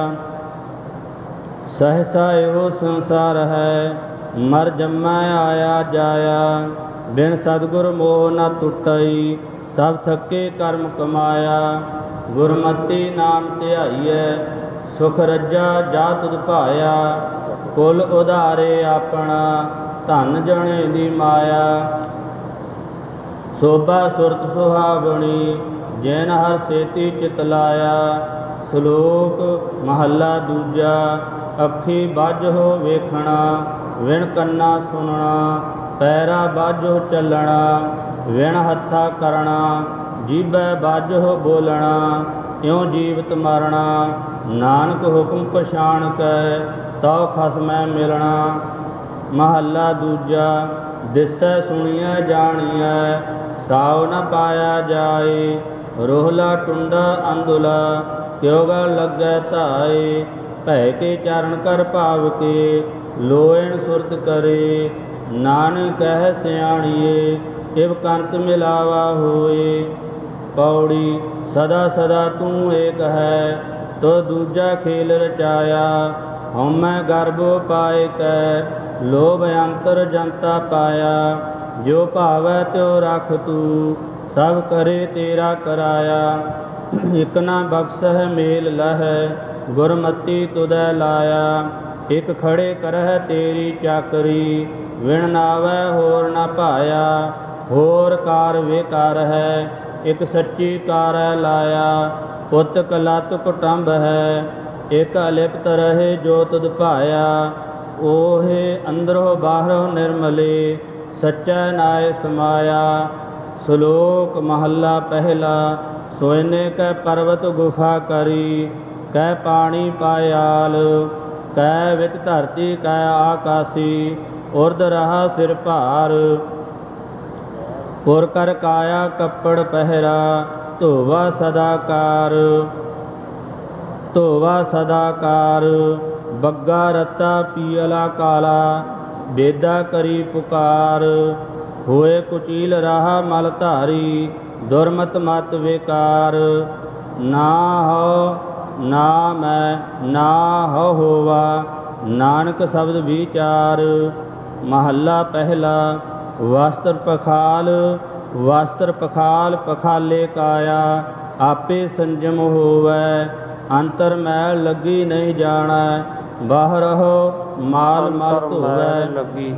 ਸਹਸਾ ਇਹੋ ਸੰਸਾਰ ਹੈ, ਮਰ ਜੰਮੈ ਆਇਆ ਜਾਇਆ। ਬਿਨ ਸਤਿਗੁਰ ਮੋਹ ਨ ਟੁੱਟਈ, ਸਭ ਥੱਕੇ ਕਰਮ ਕਮਾਇਆ। ਗੁਰਮਤਿ ਨਾਮ ਧਿਆਈਐ, ਸੁਖ ਰੱਜਾ ਜਾ ਤੁਧ ਭਾਇਆ। ਕੁਲ ਉਧਾਰੇ ਆਪਣਾ, ਧਨ ਜਣੇ ਦੀ ਮਾਇਆ। ਸੋਭਾ ਸੁਰਤ ਸੁਹਾਵਣੀ, ਜੈਨ ਹਰ ਸੇਤੀ ਚਿਤ ਲਾਇਆ। ਸ਼ਲੋਕ ਮਹੱਲਾ ਦੂਜਾ। ਅੱਖੀ ਬਾਝੋ ਵੇਖਣਾ, ਵਿਣ ਕੰਨਾ ਸੁਣਨਾ। ਪੈਰਾ ਬਾਝੋ ਚੱਲਣਾ, ਵਿਣ ਹੱਥਾ ਕਰਨਾ। ਜੀਭੈ ਬਾਝੋ ਬੋਲਣਾ, ਇਉ ਜੀਵਤ ਮਰਣਾ। ਨਾਨਕ ਹੁਕਮ ਪਛਾਣ ਕੈ, ਤਉ ਖਸਮੈ ਮਿਲਣਾ। ਮਹੱਲਾ ਦੂਜਾ। ਦਿਸੈ ਸੁਣੀਐ ਜਾਣੀਐ, ਸਾਉ ਨ ਪਾਇਆ ਜਾਏ। ਰੋਹਲਾ ਟੁੰਡਾ ਅੰਦੁਲਾ, ਕਿਉ ਗਲ ਲੱਗੈ ਧਾਏ। ਭੈ ਕੇ ਚਰਨ ਕਰ ਭਾਵ ਕੇ, ਲੋਇਣ ਸੁਰਤ ਕਰੇ। ਨਾਨਕ ਕਹਿ ਸਿਆਣੀਏ, ਇਵ ਕੰਤ ਮਿਲਾਵਾ ਹੋਏ। ਪੌੜੀ। ਸਦਾ ਸਦਾ ਤੂੰ ਏਕ ਹੈ, ਤੋ ਦੂਜਾ ਖੇਲ ਰਚਾਇਆ। ਹਉਮੈ ਗਰਭ ਪਾਏ ਕੈ, ਲੋਭ ਅੰਤਰ ਜਨਤਾ ਪਾਇਆ। ਜੋ ਭਾਵੈ ਤਿਉ ਰਖ ਤੂੰ, ਸਭ ਕਰੇ ਤੇਰਾ ਕਰਾਇਆ। ਇਕ ਨਾ ਬਖਸ਼ਹਿ ਮੇਲ ਲਹੈ, ਗੁਰਮਤੀ ਤੁਧੈ ਲਾਇਆ। ਇਕ ਖੜੇ ਕਰਹਿ ਤੇਰੀ ਚਾਕਰੀ, ਵਿਣ ਨਾਵੈ ਹੋਰ ਨ ਭਾਇਆ। ਹੋਰ ਕਾਰ ਵੇਕਾਰ ਹੈ, ਇਕ ਸੱਚੀ ਕਾਰੈ ਲਾਇਆ। ਪੁੱਤਕ ਲਤ ਕੁਟੰਬ ਹੈ, ਇਕ ਅਲਿਪਤ ਰਹੇ ਜੋ ਤੁਧ ਭਾਇਆ। ਓਹੇ ਅੰਦਰੋਂ ਬਾਹਰੋਂ ਨਿਰਮਲੇ, ਸੱਚੈ ਨਾਇ ਸਮਾਇਆ। ਸ਼ਲੋਕ ਮਹੱਲਾ ਪਹਿਲਾ। ਸੋਇਨੇ ਕੈ ਪਰਵਤ ਗੁਫਾ ਕਰੀ, ਕੈ ਪਾਣੀ ਪਾਇਆਲ। ਕੈ ਵਿੱਚ ਧਰਤੀ ਕੈ ਆਕਾਸੀ, ਉਰਧ ਰਹਾ ਸਿਰ ਭਾਰ। ਪੁਰ ਕਰ ਕਾਇਆ ਕੱਪੜ ਪਹਿਰਾ, ਧੋਵਾ ਸਦਾਕਾਰ। ਧੋਵਾ ਸਦਾਕਾਰ। ਬੱਗਾ ਰੱਤਾ ਪੀਅਲਾ ਕਾਲਾ, ਬੇਦਾ ਕਰੀ ਪੁਕਾਰ। ਹੋਏ ਕੁਚੀਲ ਰਾਹਾ ਮਲ ਧਾਰੀ, ਦੁਰਮਤ ਮਤ ਵਿਕਾਰ। ਨਾ ਹਉ ਨਾ ਮੈਂ ਨਾ ਹਉ ਹੋਵਾ, ਨਾਨਕ ਸ਼ਬਦ ਵਿਚਾਰ। ਮਹੱਲਾ ਪਹਿਲਾ। ਵਸਤਰ ਪਖਾਲ। ਵਸਤਰ ਪਖਾਲ ਪਖਾਲੇ ਕਾਇਆ, ਆਪੇ ਸੰਜਮ ਹੋਵੈ। ਅੰਤਰ ਮੈਲ ਲੱਗੀ ਨਹੀਂ ਜਾਣੈ, ਬਾਹਰਹੁ ਮਾਲ ਮਲ ਧੋਵੈ। ਲੱਗੀ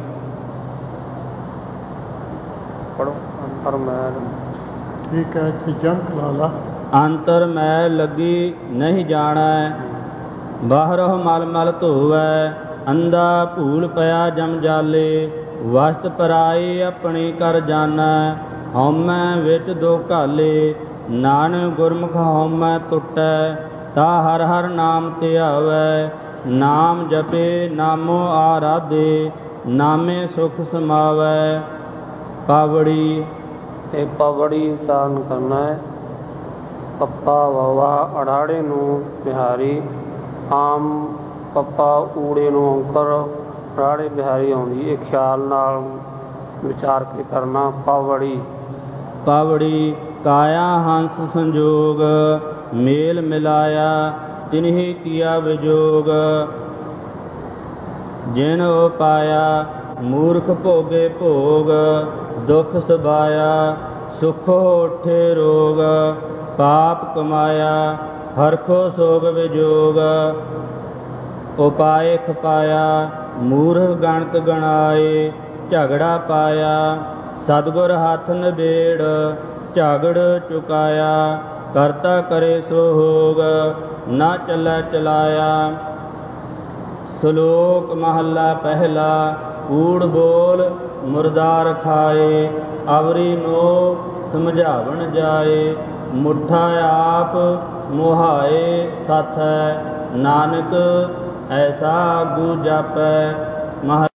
ਪੜੋ। ਅੰਤਰ ਮੈਲ। ਠੀਕ ਹੈ, ਇੱਥੇ ਜੰਕ ਲਾ ਲਾ। ਅੰਤਰ ਮੈਲ ਲੱਗੀ ਨਹੀਂ ਜਾਣੈ, ਬਾਹਰਹੁ ਮਲ ਮਲ ਧੋਵੈ। ਅੰਧਾ ਭੂਲ ਪਿਆ ਜਮ ਜਾਲੇ, ਵਸਤ ਪਰਾਈ ਆਪਣੀ ਕਰ ਜਾਣੈ, ਹਉਮੈ ਵਿੱਚ ਦੋ ਘਾਲੇ। ਨਾਨਕ ਗੁਰਮੁਖ ਹਉਮੈ ਟੁੱਟੈ, ਤਾ ਹਰਿ ਹਰਿ ਨਾਮ ਧਿਆਵੈ। ਨਾਮ ਜਪੇ ਨਾਮੋ ਆਰਾਧੇ, ਨਾਮੇ ਸੁਖ ਸਮਾਵੈ। ਪਾਵੜੀ। ਇਹ ਪਾਵੜੀ ਉਚਾਰਨ ਕਰਨਾ ਹੈ। ਪੱਪਾ ਵਾਵਾ ਅੜਾੜੇ ਨੂੰ ਬਿਹਾਰੀ, ਆਮ ਪੱਪਾ ਊੜੇ ਨੂੰ ਔਂਕਰ, ਅੜਾੜੇ ਬਿਹਾਰੀ ਆਉਂਦੀ। ਇਹ ਖਿਆਲ ਨਾਲ ਵਿਚਾਰ ਕੇ ਕਰਨਾ। ਪਾਵੜੀ। ਪਾਵੜੀ। ਕਾਇਆ ਹੰਸ ਸੰਜੋਗ, ਮੇਲ ਮਿਲਾਇਆ ਤਿਨਹਿ ਕੀਆ ਵਿਜੋਗ। ਜਿਨ ਉਪਾਇਆ ਮੂਰਖ ਭੋਗੇ ਭੋਗ, ਦੁਖ ਸਬਾਇਆ ਸੁਖ ਉਠੇ ਰੋਗ। ਪਾਪ ਕਮਾਇਆ ਹਰਖੋ ਸੋਗ ਵਿਜੋਗ, ਉਪਾਏ ਖਪਾਇਆ ਮੂਰਖ ਗਣਤ ਗਣਾਏ। ਝਗੜਾ ਪਾਇਆ ਸਤਿਗੁਰ ਹੱਥ ਨਿਬੇੜ, ਝਗੜ ਚੁਕਾਇਆ ਕਰਤਾ ਕਰੇ ਸੋ ਹੋਗ। ਨਾ ਚੱਲੈ ਚਲਾਇਆ। ਸ਼ਲੋਕ ਮਹੱਲਾ ਪਹਿਲਾ। ਕੂੜ ਬੋਲ ਮੁਰਦਾਰ ਖਾਏ, ਅਵਰੀ ਨੋ ਸਮਝਾਵਣ ਜਾਏ। ਮੁੱਠਾ ਆਪ ਮੁਹਾਏ ਸਾਥੈ, ਨਾਨਕ ਐਸਾ ਆਗੂ ਜਾਪੈ।